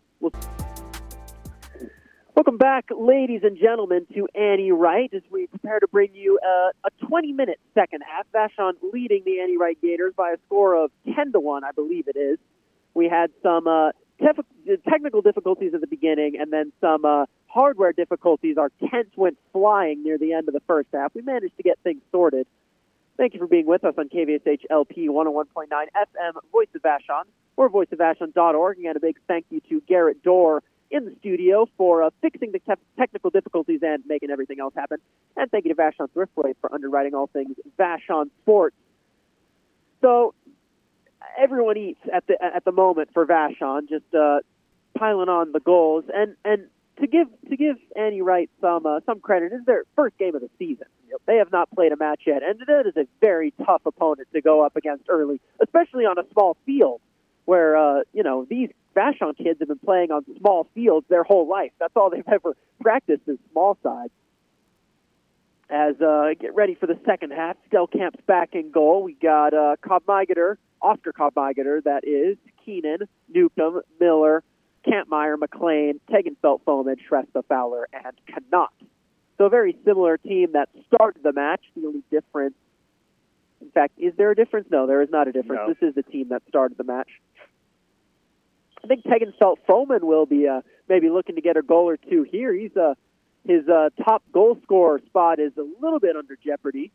Welcome back, ladies and gentlemen, to Annie Wright as we prepare to bring you a 20-minute second half. Vashon leading the Annie Wright Gators by a score of 10-1, I believe it is. We had some technical difficulties at the beginning and then some hardware difficulties. Our tent went flying near the end of the first half. We managed to get things sorted. Thank you for being with us on KVSH LP 101.9 FM, Voice of Vashon, or voiceofvashon.org. Again, a big thank you to Garrett Dorr in the studio for fixing the technical difficulties and making everything else happen. And thank you to Vashon Thriftway for underwriting all things Vashon Sports. So everyone eats at the moment for Vashon, just piling on the goals. And to give Annie Wright some credit, it's their first game of the season. Yep. They have not played a match yet, and that is a very tough opponent to go up against early, especially on a small field where these Vashon kids have been playing on small fields their whole life. That's all they've ever practiced is small side. As get ready for the second half, Stelkamp's back in goal. We got Oscar Cobb-Migeter, that is, Keenan, Newcomb, Miller, Kampmeyer, McLean, Tegenfeld, Foman, Shrestha, Fowler, and Connaught. So a very similar team that started the match. The only difference, in fact, is there a difference? No, there is not a difference. No. This is the team that started the match. I think Tegenfeld Foman will be maybe looking to get a goal or two here. His top goal scorer spot is a little bit under jeopardy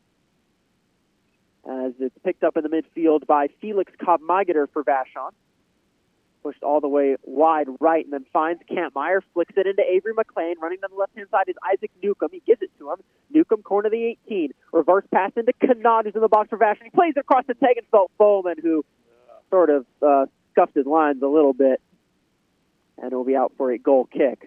as it's picked up in the midfield by Felix Cobb-Migeter for Vashon. Pushed all the way wide right and then finds Kampmeyer, flicks it into Avery McLean. Running down the left-hand side is Isaac Newcomb. He gives it to him. Newcomb, corner of the 18. Reverse pass into Connaught, who's in the box for Vashon. He plays it across to Tegenfeld Foman, who sort of scuffed his lines a little bit, and will be out for a goal kick.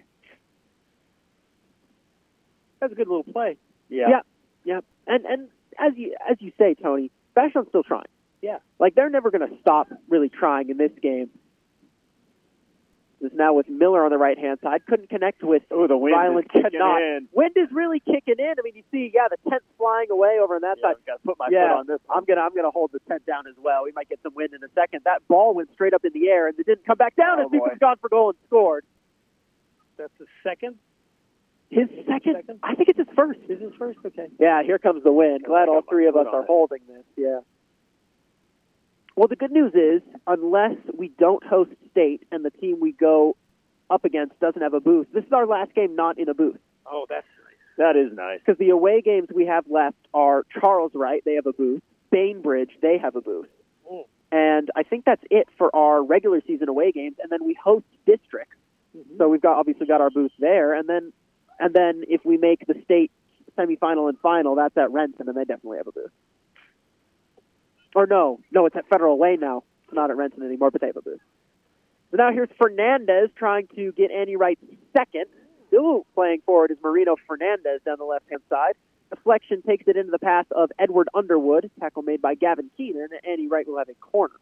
That's a good little play. Yeah. And as you say, Tony, Vashon's still trying. Yeah. Like, they're never going to stop really trying in this game. This is now with Miller on the right-hand side. Couldn't connect with the wind Violent Connaught. Wind is really kicking in. I mean, you see, the tent's flying away over on that side. Got to put my foot on this one. I'm gonna hold the tent down as well. We might get some wind in a second. That ball went straight up in the air, and it didn't come back down as Newcomb's gone for goal and scored. That's his second? His second? I think it's his first. Is his first? Okay. Yeah, here comes the wind. Glad all three of us are holding this. Yeah. Well, the good news is, unless we don't host State and the team we go up against doesn't have a booth, this is our last game not in a booth. Oh, that's nice. That is nice. Because the away games we have left are Charles Wright, they have a booth. Bainbridge, they have a booth. Mm. And I think that's it for our regular season away games. And then we host districts. Mm-hmm. So we've obviously got our booth there. And then if we make the State semifinal and final, that's at Renton, and they definitely have a booth. Or no, it's at Federal Way now. It's not at Renton anymore, but they have a booth. So now here's Fernandez trying to get Annie Wright second. Still playing forward is Marino Fernandez down the left-hand side. deflection takes it into the path of Edward Underwood. Tackle made by Gavin Keenan, and Andy Wright will have a corner.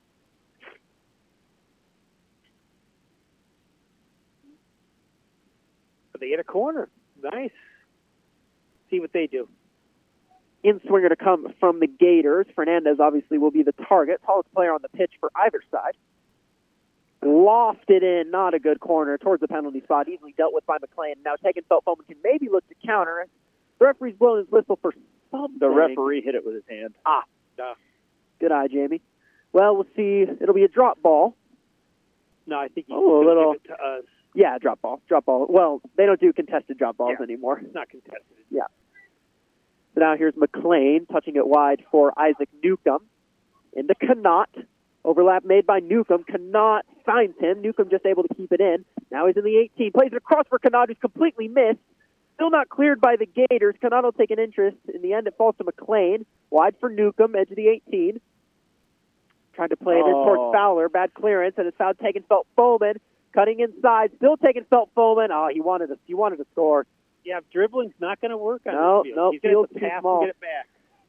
They get a corner. Nice. See what they do. In-swinger to come from the Gators. Fernandez obviously will be the target. Tallest player on the pitch for either side. Lofted in, not a good corner towards the penalty spot. Easily dealt with by McLean. Now Tegenfeld-Foman can maybe look to counter. The referee's blowing his whistle for something. The referee hit it with his hand. Good eye, Jamie. Well, we'll see. It'll be a drop ball. No, I think he's a going little. to give it to us. Yeah, drop ball. Drop ball. Well, they don't do contested drop balls anymore. It's not contested. Yeah. So now here's McLean touching it wide for Isaac Newcomb. Into Connaught. Overlap made by Newcomb. Connaught finds him. Newcomb just able to keep it in. Now he's in the 18. Plays it across for Connaught, who's completely missed. Still not cleared by the Gators. Connaught will take an interest. In the end, it falls to McLean. Wide for Newcomb, edge of the 18. Trying to play it in towards Fowler. Bad clearance, and it's fouled Tegenfeld-Foman. Cutting inside, still Tegenfeld-Foman. Oh, he wanted to score. Yeah, dribbling's not going to work on No, this field. no, He's going field's to too pass small. and get it back.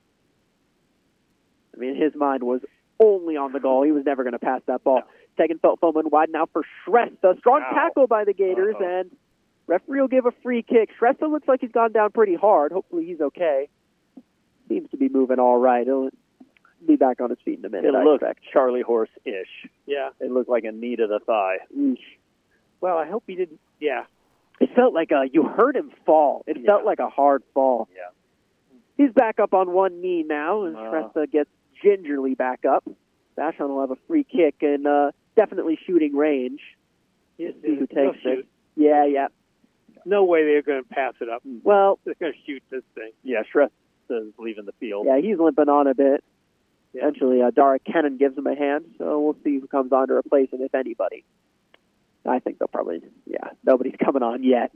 I mean, his mind was only on the goal. He was never going to pass that ball. Tegenfeld-Foman wide now for Shrestha. Strong tackle by the Gators, and referee will give a free kick. Shrestha looks like he's gone down pretty hard. Hopefully he's okay. Seems to be moving all right. He'll be back on his feet in a minute. It looked Charlie Horse-ish. Yeah. It looked like a knee to the thigh. Well, I hope he didn't. Yeah. It felt like you heard him fall. It felt like a hard fall. Yeah. He's back up on one knee now, and Shrestha gets gingerly back up. Vashon will have a free kick and definitely shooting range. See who takes it. Yeah. No way they're going to pass it up. Well, They're going to shoot this thing. Yeah, Shrestha's leaving the field. yeah, he's limping on a bit. Yeah. Eventually, Dara Kennan gives him a hand, so we'll see who comes on to replace him, if anybody. I think they'll probably, nobody's coming on yet.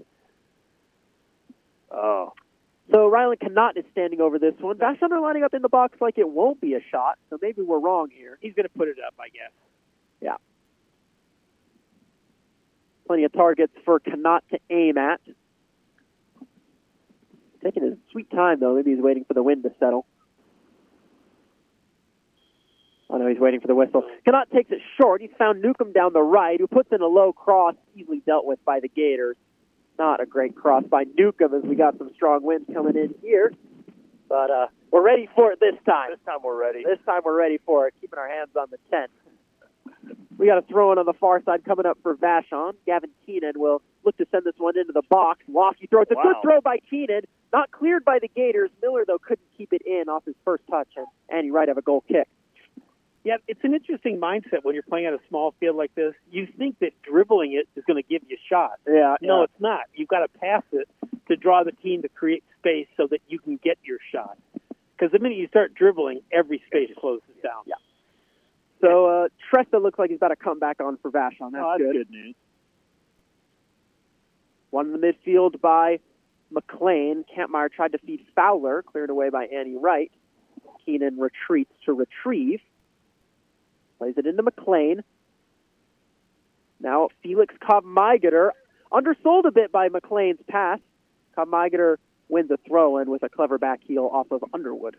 Oh. So Ryland Connaught is standing over this one. Vashon are lining up in the box like it won't be a shot, so maybe we're wrong here. He's going to put it up, I guess. Yeah. Plenty of targets for Connaught to aim at. Taking his sweet time, though. Maybe he's waiting for the wind to settle. Oh, no, he's waiting for the whistle. Connaught takes it short. He's found Newcomb down the right, who puts in a low cross, easily dealt with by the Gators. Not a great cross by Newcomb, as we got some strong winds coming in here. But we're ready for it this time. This time we're ready. This time we're ready for it, keeping our hands on the tent. We got a throw-in on the far side coming up for Vashon. Gavin Keenan will look to send this one into the box. Lofty throw. It's a good throw by Keenan. Not cleared by the Gators. Miller, though, couldn't keep it in off his first touch, and Andy Wright have a goal kick. Yeah, it's an interesting mindset when you're playing on a small field like this. You think that dribbling it is going to give you a shot. No, it's not. You've got to pass it to draw the team to create space so that you can get your shot. Because the minute you start dribbling, every space closes down. Yeah. So Shrestha looks like he's about to come back on for Vashon. That's good news. One in the midfield by McLean. Kampmeyer tried to feed Fowler, cleared away by Andy Wright. Keenan retreats to retrieve. Plays it into McLean. Now Felix Cobb-Meigeter, undersold a bit by McLean's pass. Cobb-Meigeter wins a throw-in with a clever back heel off of Underwood.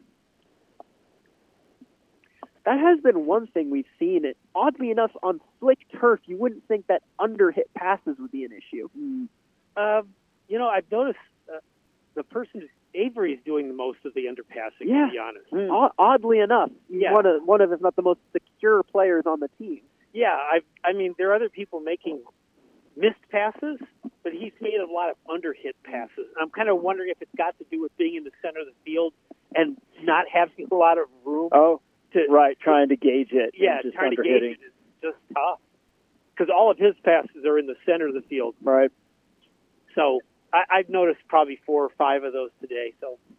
That has been one thing we've seen. Oddly enough, on slick turf, you wouldn't think that under-hit passes would be an issue. I've noticed the person, Avery, is doing the most of the underpassing, to be honest. Oddly enough, he's one of, if not the most secure players on the team. Yeah, I mean, there are other people making missed passes, but he's made a lot of under-hit passes. I'm kind of wondering if it's got to do with being in the center of the field and not having a lot of room. Trying to gauge it. Yeah, just trying to gauge it is just tough. Because all of his passes are in the center of the field. Right. So I've noticed probably 4 or 5 of those today.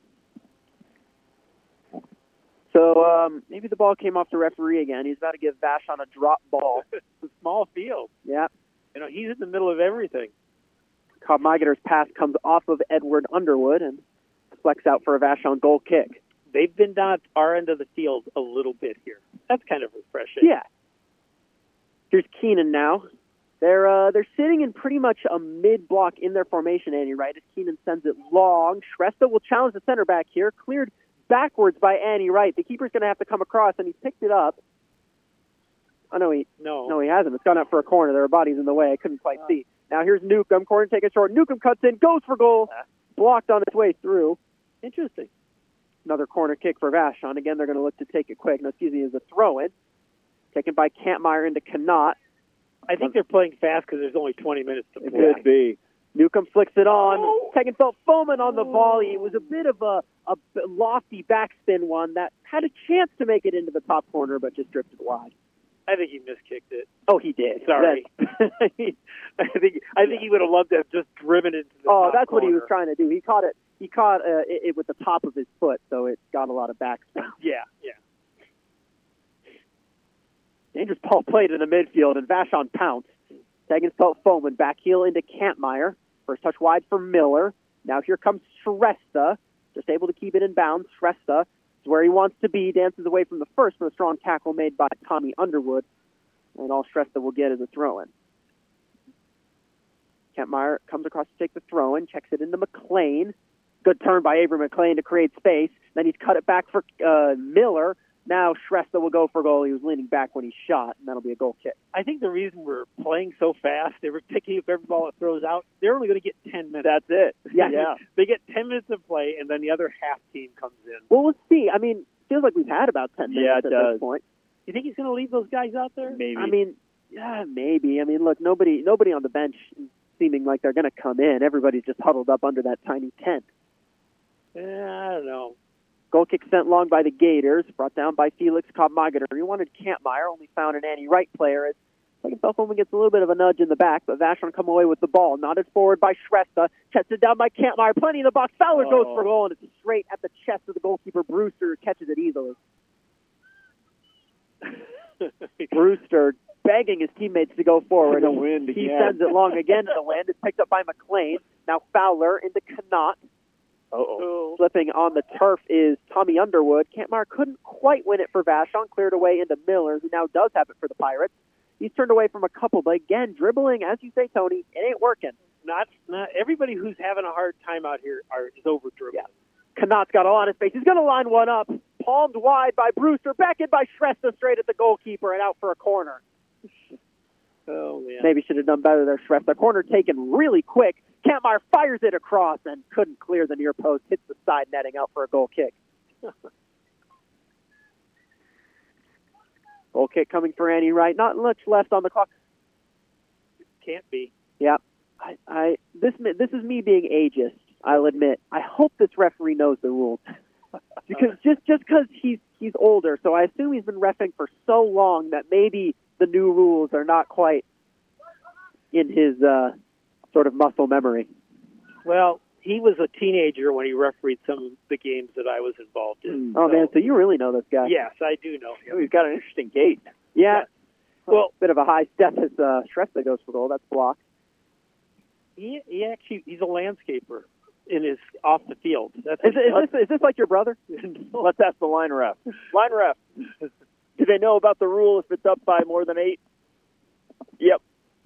So maybe the ball came off the referee again. He's about to give Vashon a drop ball. It's a small field. Yeah. He's in the middle of everything. Cobb-Meigeter's pass comes off of Edward Underwood and deflects out for a Vashon goal kick. They've been down at our end of the field a little bit here. That's kind of refreshing. Yeah. Here's Keenan now. They're sitting in pretty much a mid-block in their formation, Annie Wright, as Keenan sends it long. Shrestha will challenge the center back here, cleared backwards by Annie Wright. The keeper's going to have to come across, and he picked it up. Oh, no, he hasn't. It's gone out for a corner. There are bodies in the way. I couldn't quite see. Now here's Newcomb. Corner taken short. Newcomb cuts in, goes for goal. Blocked on its way through. Interesting. Another corner kick for Vashon. Again, they're going to look to take it quick. No, excuse me, is a throw-in. Taken by Kampmeyer into Knott. I think they're playing fast because there's only 20 minutes to play. It could be. Newcomb flicks it on. Tegenfeld-Foman on the volley. It was a bit of a lofty backspin one that had a chance to make it into the top corner, but just drifted wide. I think he miskicked it. Oh, he did. Sorry. I think he would have loved to have just driven it into the top that's corner. what he was trying to do. He caught it with the top of his foot, so it got a lot of backspin. Yeah. Dangerous ball played in the midfield, and Vashon pounced. Tegenfeld-Foman back heel into Kampmeyer. First touch wide for Miller. Now here comes Shrestha, just able to keep it in bounds. Shrestha is where he wants to be, dances away from the first for a strong tackle made by Tommy Underwood. And all Shrestha will get is a throw-in. Kampmeyer comes across to take the throw-in, checks it into McLean. Good turn by Avery McLean to create space. Then he's cut it back for Miller. Now Shrestha will go for goal. He was leaning back when he shot, and that'll be a goal kick. I think the reason we're playing so fast, they were picking up every ball that throws out, they're only going to get 10 minutes. That's it. Yeah. They get 10 minutes of play, and then the other half team comes in. Well, we'll see. I mean, feels like we've had about 10 minutes at this point. You think he's going to leave those guys out there? Maybe. I mean, yeah, maybe. I mean, look, nobody on the bench is seeming like they're going to come in. Everybody's just huddled up under that tiny tent. I don't know. Goal kick sent long by the Gators, brought down by Felix Kampmeyer. He wanted Kampmeyer, only found an Annie Wright player. As Tegenfeld-Foman gets a little bit of a nudge in the back, but Vashon come away with the ball. Nodded forward by Shrestha, chested it down by Kampmeyer. Plenty in the box. Fowler goes for goal, and it's straight at the chest of the goalkeeper. Brewster catches it easily. Brewster begging his teammates to go forward. The wind he again. sends it long again to the wind. It's picked up by McLean. Now Fowler into Knott. Slipping on the turf is Tommy Underwood. Kampmeyer couldn't quite win it for Vashon. Cleared away into Miller, who now does have it for the Pirates. He's turned away from a couple, but again, dribbling, as you say, Tony, it ain't working. Not everybody who's having a hard time out here is over dribbling. Yeah. Knott's got all on his face. He's going to line one up. Palmed wide by Brewster. Back in by Shrestha, straight at the goalkeeper and out for a corner. Oh, man. Maybe should have done better there, Shrestha. Corner taken really quick. Kampmeyer fires it across and couldn't clear the near post. Hits the side netting out for a goal kick. Goal kick coming for Annie Wright. Not much left on the clock. Can't be. Yeah. This is me being ageist, I'll admit. I hope this referee knows the rules. Because just because he's older, so I assume he's been reffing for so long that maybe the new rules are not quite in his sort of muscle memory. Well, he was a teenager when he refereed some of the games that I was involved in. Oh, man, so you really know this guy. Yes, I do know him. He's got an interesting gait. Yeah. Well, bit of a high step as Shrestha goes for goal. That's blocked. He's a landscaper in his off the field. Is this like your brother? Let's ask the line ref. Line ref, do they know about the rule if it's up by more than 8? Yep.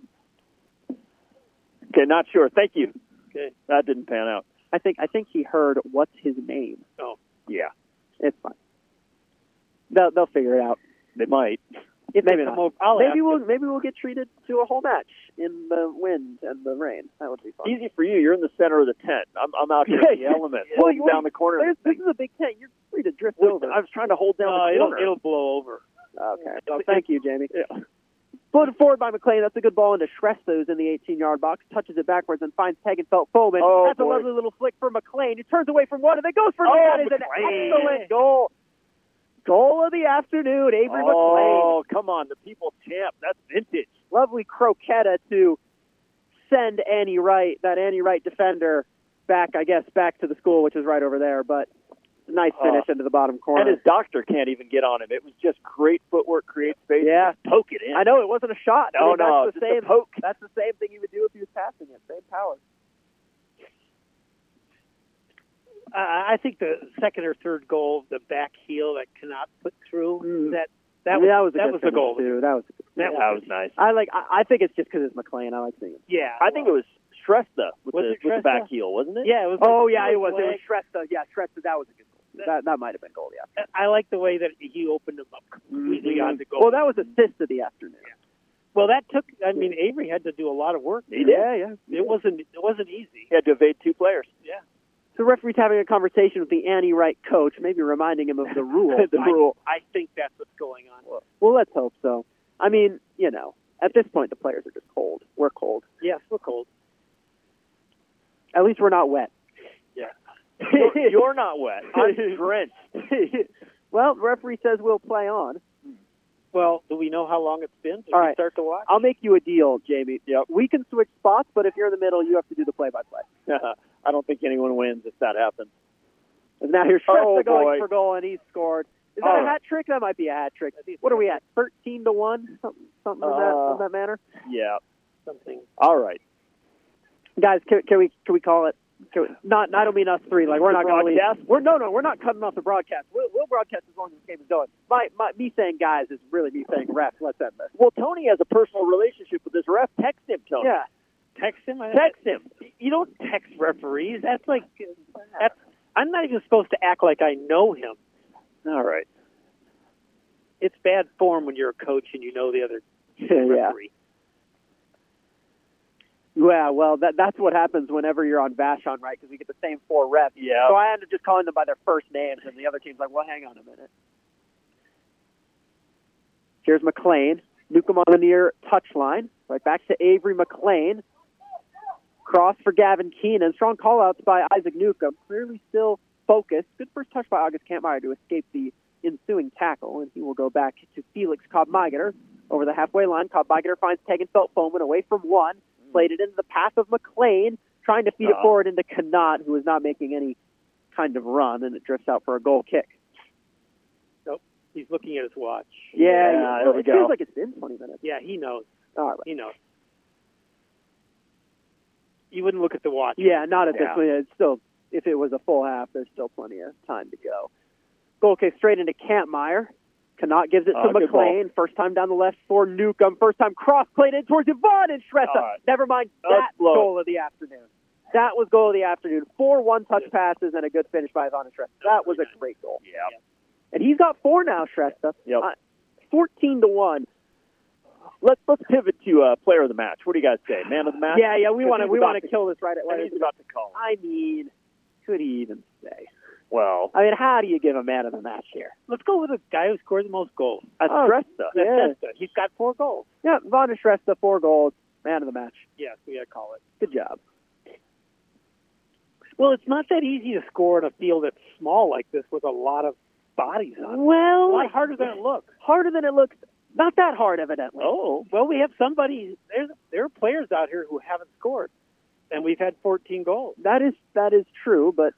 Okay, not sure. Thank you. Okay. That didn't pan out. I think he heard what's his name. Oh, yeah. It's fine. They'll figure it out. They might. Maybe not. Maybe we'll get treated to a whole match in the wind and the rain. That would be fun. Easy for you. You're in the center of the tent. I'm out here in the element, holding down the corner. This is a big tent. You're free to drift over. I was trying to hold down the corner. It'll blow over. Okay. Well, thank you, Jamie. Yeah. Floated forward by McLean. That's a good ball into Shrestha, who's in the 18-yard box. Touches it backwards and finds Tegenfeld-Foman. Oh, That's a lovely little flick for McLean. He turns away from one and then goes for that. Is an excellent goal. Goal of the afternoon, Avery McLean. Oh, come on, the people's champ. That's vintage. Lovely croqueta to send Annie Wright, that Annie Wright defender, back to the school, which is right over there. But nice finish into the bottom corner. And his doctor can't even get on him. It was just great footwork, create space. Yeah. Just poke it in. I know, it wasn't a shot. No, that's the just same a poke. That's the same thing he would do if he was passing it. Same power. I think the second or third goal, the back heel that cannot put through, That was a that good was the finish, goal. too. That was That was nice. I think it's just because it's McLean. I like seeing it. Yeah. I think it was Shrestha with Was it the Shrestha? back heel, wasn't it? Yeah, it was. Oh, like yeah, it was. leg. It was Shrestha. Yeah, Shrestha. That was a good goal. That might have been goal, yeah. I like the way that he opened him up completely on the goal. Well, that was assist of the afternoon. Well, that took. I mean, Avery had to do a lot of work. He did. Yeah. It wasn't easy. He had to evade 2 players. Yeah. So the referee's having a conversation with the Annie Wright coach, maybe reminding him of the rule. rule. I think that's what's going on. Well, let's hope so. I mean, at this point, the players are just cold. We're cold. Yes, we're cold. At least we're not wet. Yeah. You're not wet. I'm drenched. Well, the referee says we'll play on. Well, do we know how long it's been? Did All we right. start to watch? I'll make you a deal, Jamie. Yep. We can switch spots, but if you're in the middle, you have to do the play-by-play. I don't think anyone wins if that happens. And now here's Shrestha Oh, going boy. for goal, and he's scored. Is that All a right. hat trick? That might be a hat trick. What are we at? 13-1, something in that manner. Yeah. Something. All right. Guys, can we call it? Not I don't mean us three. Like we're not going to leave. Broadcast? We're not cutting off the broadcast. We'll broadcast as long as this game is going. Me saying guys is really me saying ref. Let's end this. Well, Tony has a personal relationship with this ref. Text him, Tony. Yeah. Text him. Text him. You don't text referees. That's like. I'm not even supposed to act like I know him. All right. It's bad form when you're a coach and you know the other Yeah. referee. Yeah, well, that's what happens whenever you're on Vashon, right? Because we get the same 4 refs. Yeah. So I end up just calling them by their first names, and the other team's like, well, hang on a minute. Here's McLean. Newcomb on the near touchline. Right back to Avery McLean. Cross for Gavin Keenan. Strong call-outs by Isaac Newcomb. Clearly still focused. Good first touch by August Kampmeyer to escape the ensuing tackle, and he will go back to Felix Cobb-Migeter over the halfway line. Cobb-Migeter finds Tegenfeld-Foman away from one. Played it into the path of McLean, trying to feed it forward into Kanat, who is not making any kind of run, and it drifts out for a goal kick. Nope. He's looking at his watch. Yeah, there we it go. feels like it's been 20 minutes. Yeah, he knows. All right. He knows. You wouldn't look at the watch. Yeah, not at this Yeah. point. It's still, if it was a full half, there's still plenty of time to go. Goal kick straight into Kampmeyer. Kanat gives it to Good McLean. First time down the left for Newcomb. First time cross played in towards Yvonne and Shrestha. All right. Never mind That's that low. goal of the afternoon. That was goal of the afternoon. 4 one-touch passes and a good finish by Yvonne and Shrestha. That was a great goal. Yeah. And he's got 4 now, Shrestha. Yep. 14-1. Let's pivot to player of the match. What do you guys say? Man of the match? Yeah, we want He's about to kill this right And away. he's about to call. I mean, could he even say? Well, I mean, how do you give a man of the match here? Let's go with the guy who scored the most goals. Shrestha. Yeah. That's He's got 4 goals. Yeah, Von Shrestha, 4 goals, man of the match. Yes, we gotta call it. Good job. Well, it's not that easy to score in a field that's small like this with a lot of bodies on it. Well, A lot harder than it looks. harder than it looks. Not that hard, evidently. Oh, well, we have somebody. There are players out here who haven't scored, and we've had 14 goals. That is true, but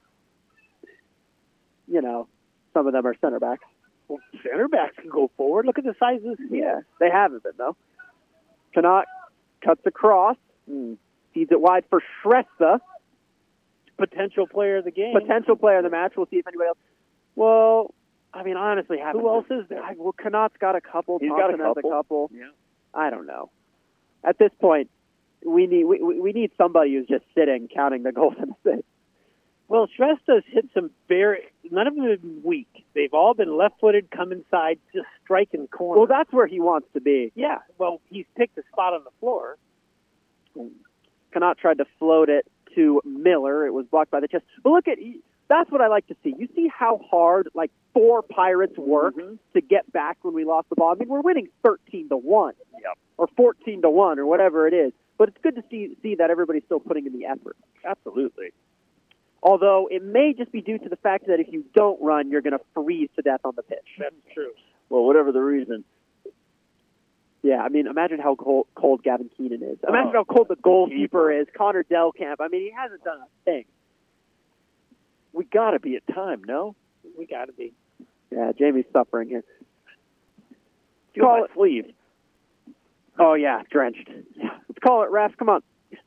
some of them are center backs. Well, center backs can go forward. Look at the size of this field. Yeah, they haven't been though. Kanat cuts across, feeds it wide for Shrestha. Potential player of the game. Potential player of the match. We'll see if anybody else. Well, I mean, honestly, Who else is there? Well, Kanat's got a couple. He's got a Thompson has couple. a couple. Yeah. I don't know. At this point, we need somebody who's just sitting, counting the goals and assists. Well, Shrestha's hit some none of them have been weak. They've all been left-footed, come inside, just striking corners. Well, that's where he wants to be. Yeah, well, he's picked a spot on the floor. Kanat tried to float it to Miller. It was blocked by the chest. But look at that's what I like to see. You see how hard 4 Pirates work to get back when we lost the ball. I mean, we're winning 13-1, or 14-1, or whatever it is. But it's good to see that everybody's still putting in the effort. Absolutely. Although it may just be due to the fact that if you don't run, you're going to freeze to death on the pitch. That's true. Well, whatever the reason. Yeah, I mean, imagine how cold Gavin Keenan is. Imagine how cold the goalkeeper is, Connor Delcamp. I mean, he hasn't done a thing. We got to be at time, no? We got to be. Yeah, Jamie's suffering here. Feel my sleeve. Oh, yeah, drenched. Let's call it, refs. Come on.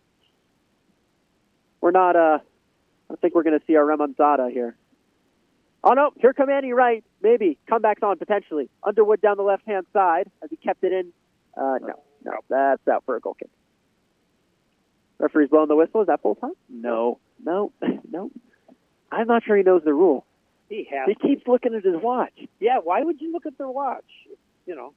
We're not, I think we're going to see our remontada here. Oh, no, here come Andy Wright. Maybe. Comebacks on, potentially. Underwood down the left-hand side as he kept it in. No, that's out for a goal kick. Referee's blowing the whistle. Is that full time? No. I'm not sure he knows the rule. He has He to. keeps looking at his watch. Yeah, why would you look at their watch? You know.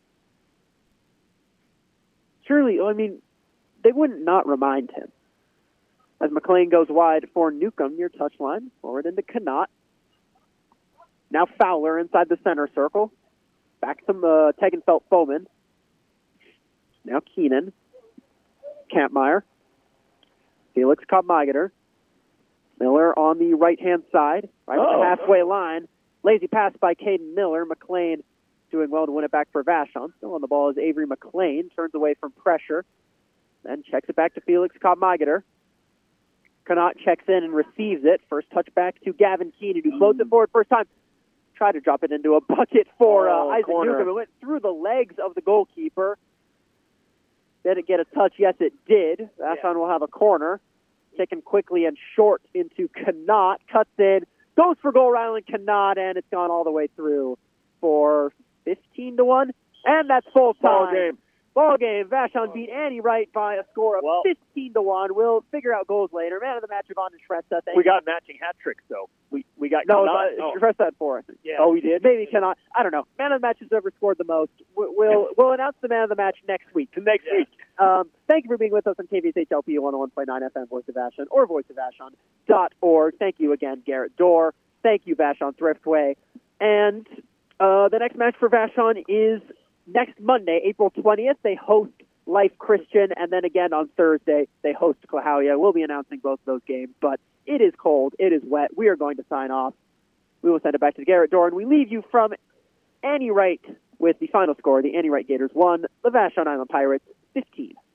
Surely, I mean, they wouldn't not remind him. As McLean goes wide for Newcomb near touchline, forward into Connaught. Now Fowler inside the center circle. Back to Tegenfeld-Foman. Now Keenan. Kampmeyer. Felix Kopmeigeter. Miller on the right-hand side, right at the halfway line. Lazy pass by Caden Miller. McLean doing well to win it back for Vachon. Still on the ball is Avery McLean. Turns away from pressure. Then checks it back to Felix Kopmeigeter. Connaught checks in and receives it. First touch back to Gavin Keenan, who floats it forward first time. Tried to drop it into a bucket for Isaac Newcomb. It went through the legs of the goalkeeper. Did it get a touch? Yes, it did. Vachon will have a corner. Taken quickly and short into Connaught. Cuts in. Goes for goal, Ryland Connaught, and it's gone all the way through for 15-1. And that's full time. Ball game. Vachon beat Andy Wright by a score of 15-1. We'll figure out goals later. Man of the match, Yvonne Shrestha. We got matching hat tricks, though. We got Shrestha had 4. Yeah. Oh, we did? Maybe Connaught. I don't know. Man of the match has ever scored the most. We'll announce the man of the match next week. Next week. Thank you for being with us on KVSHLP 101.9 FM, Voice of Vashon, or voiceofvashon.org. Thank you again, Garrett Dorr. Thank you, Vashon Thriftway. And the next match for Vashon is next Monday, April 20th. They host Life Christian, and then again on Thursday, they host Klahowya. We'll be announcing both of those games, but it is cold. It is wet. We are going to sign off. We will send it back to Garrett Dorr, and we leave you from Annie Wright with the final score. The Annie Wright Gators won, the Vashon Island Pirates 15.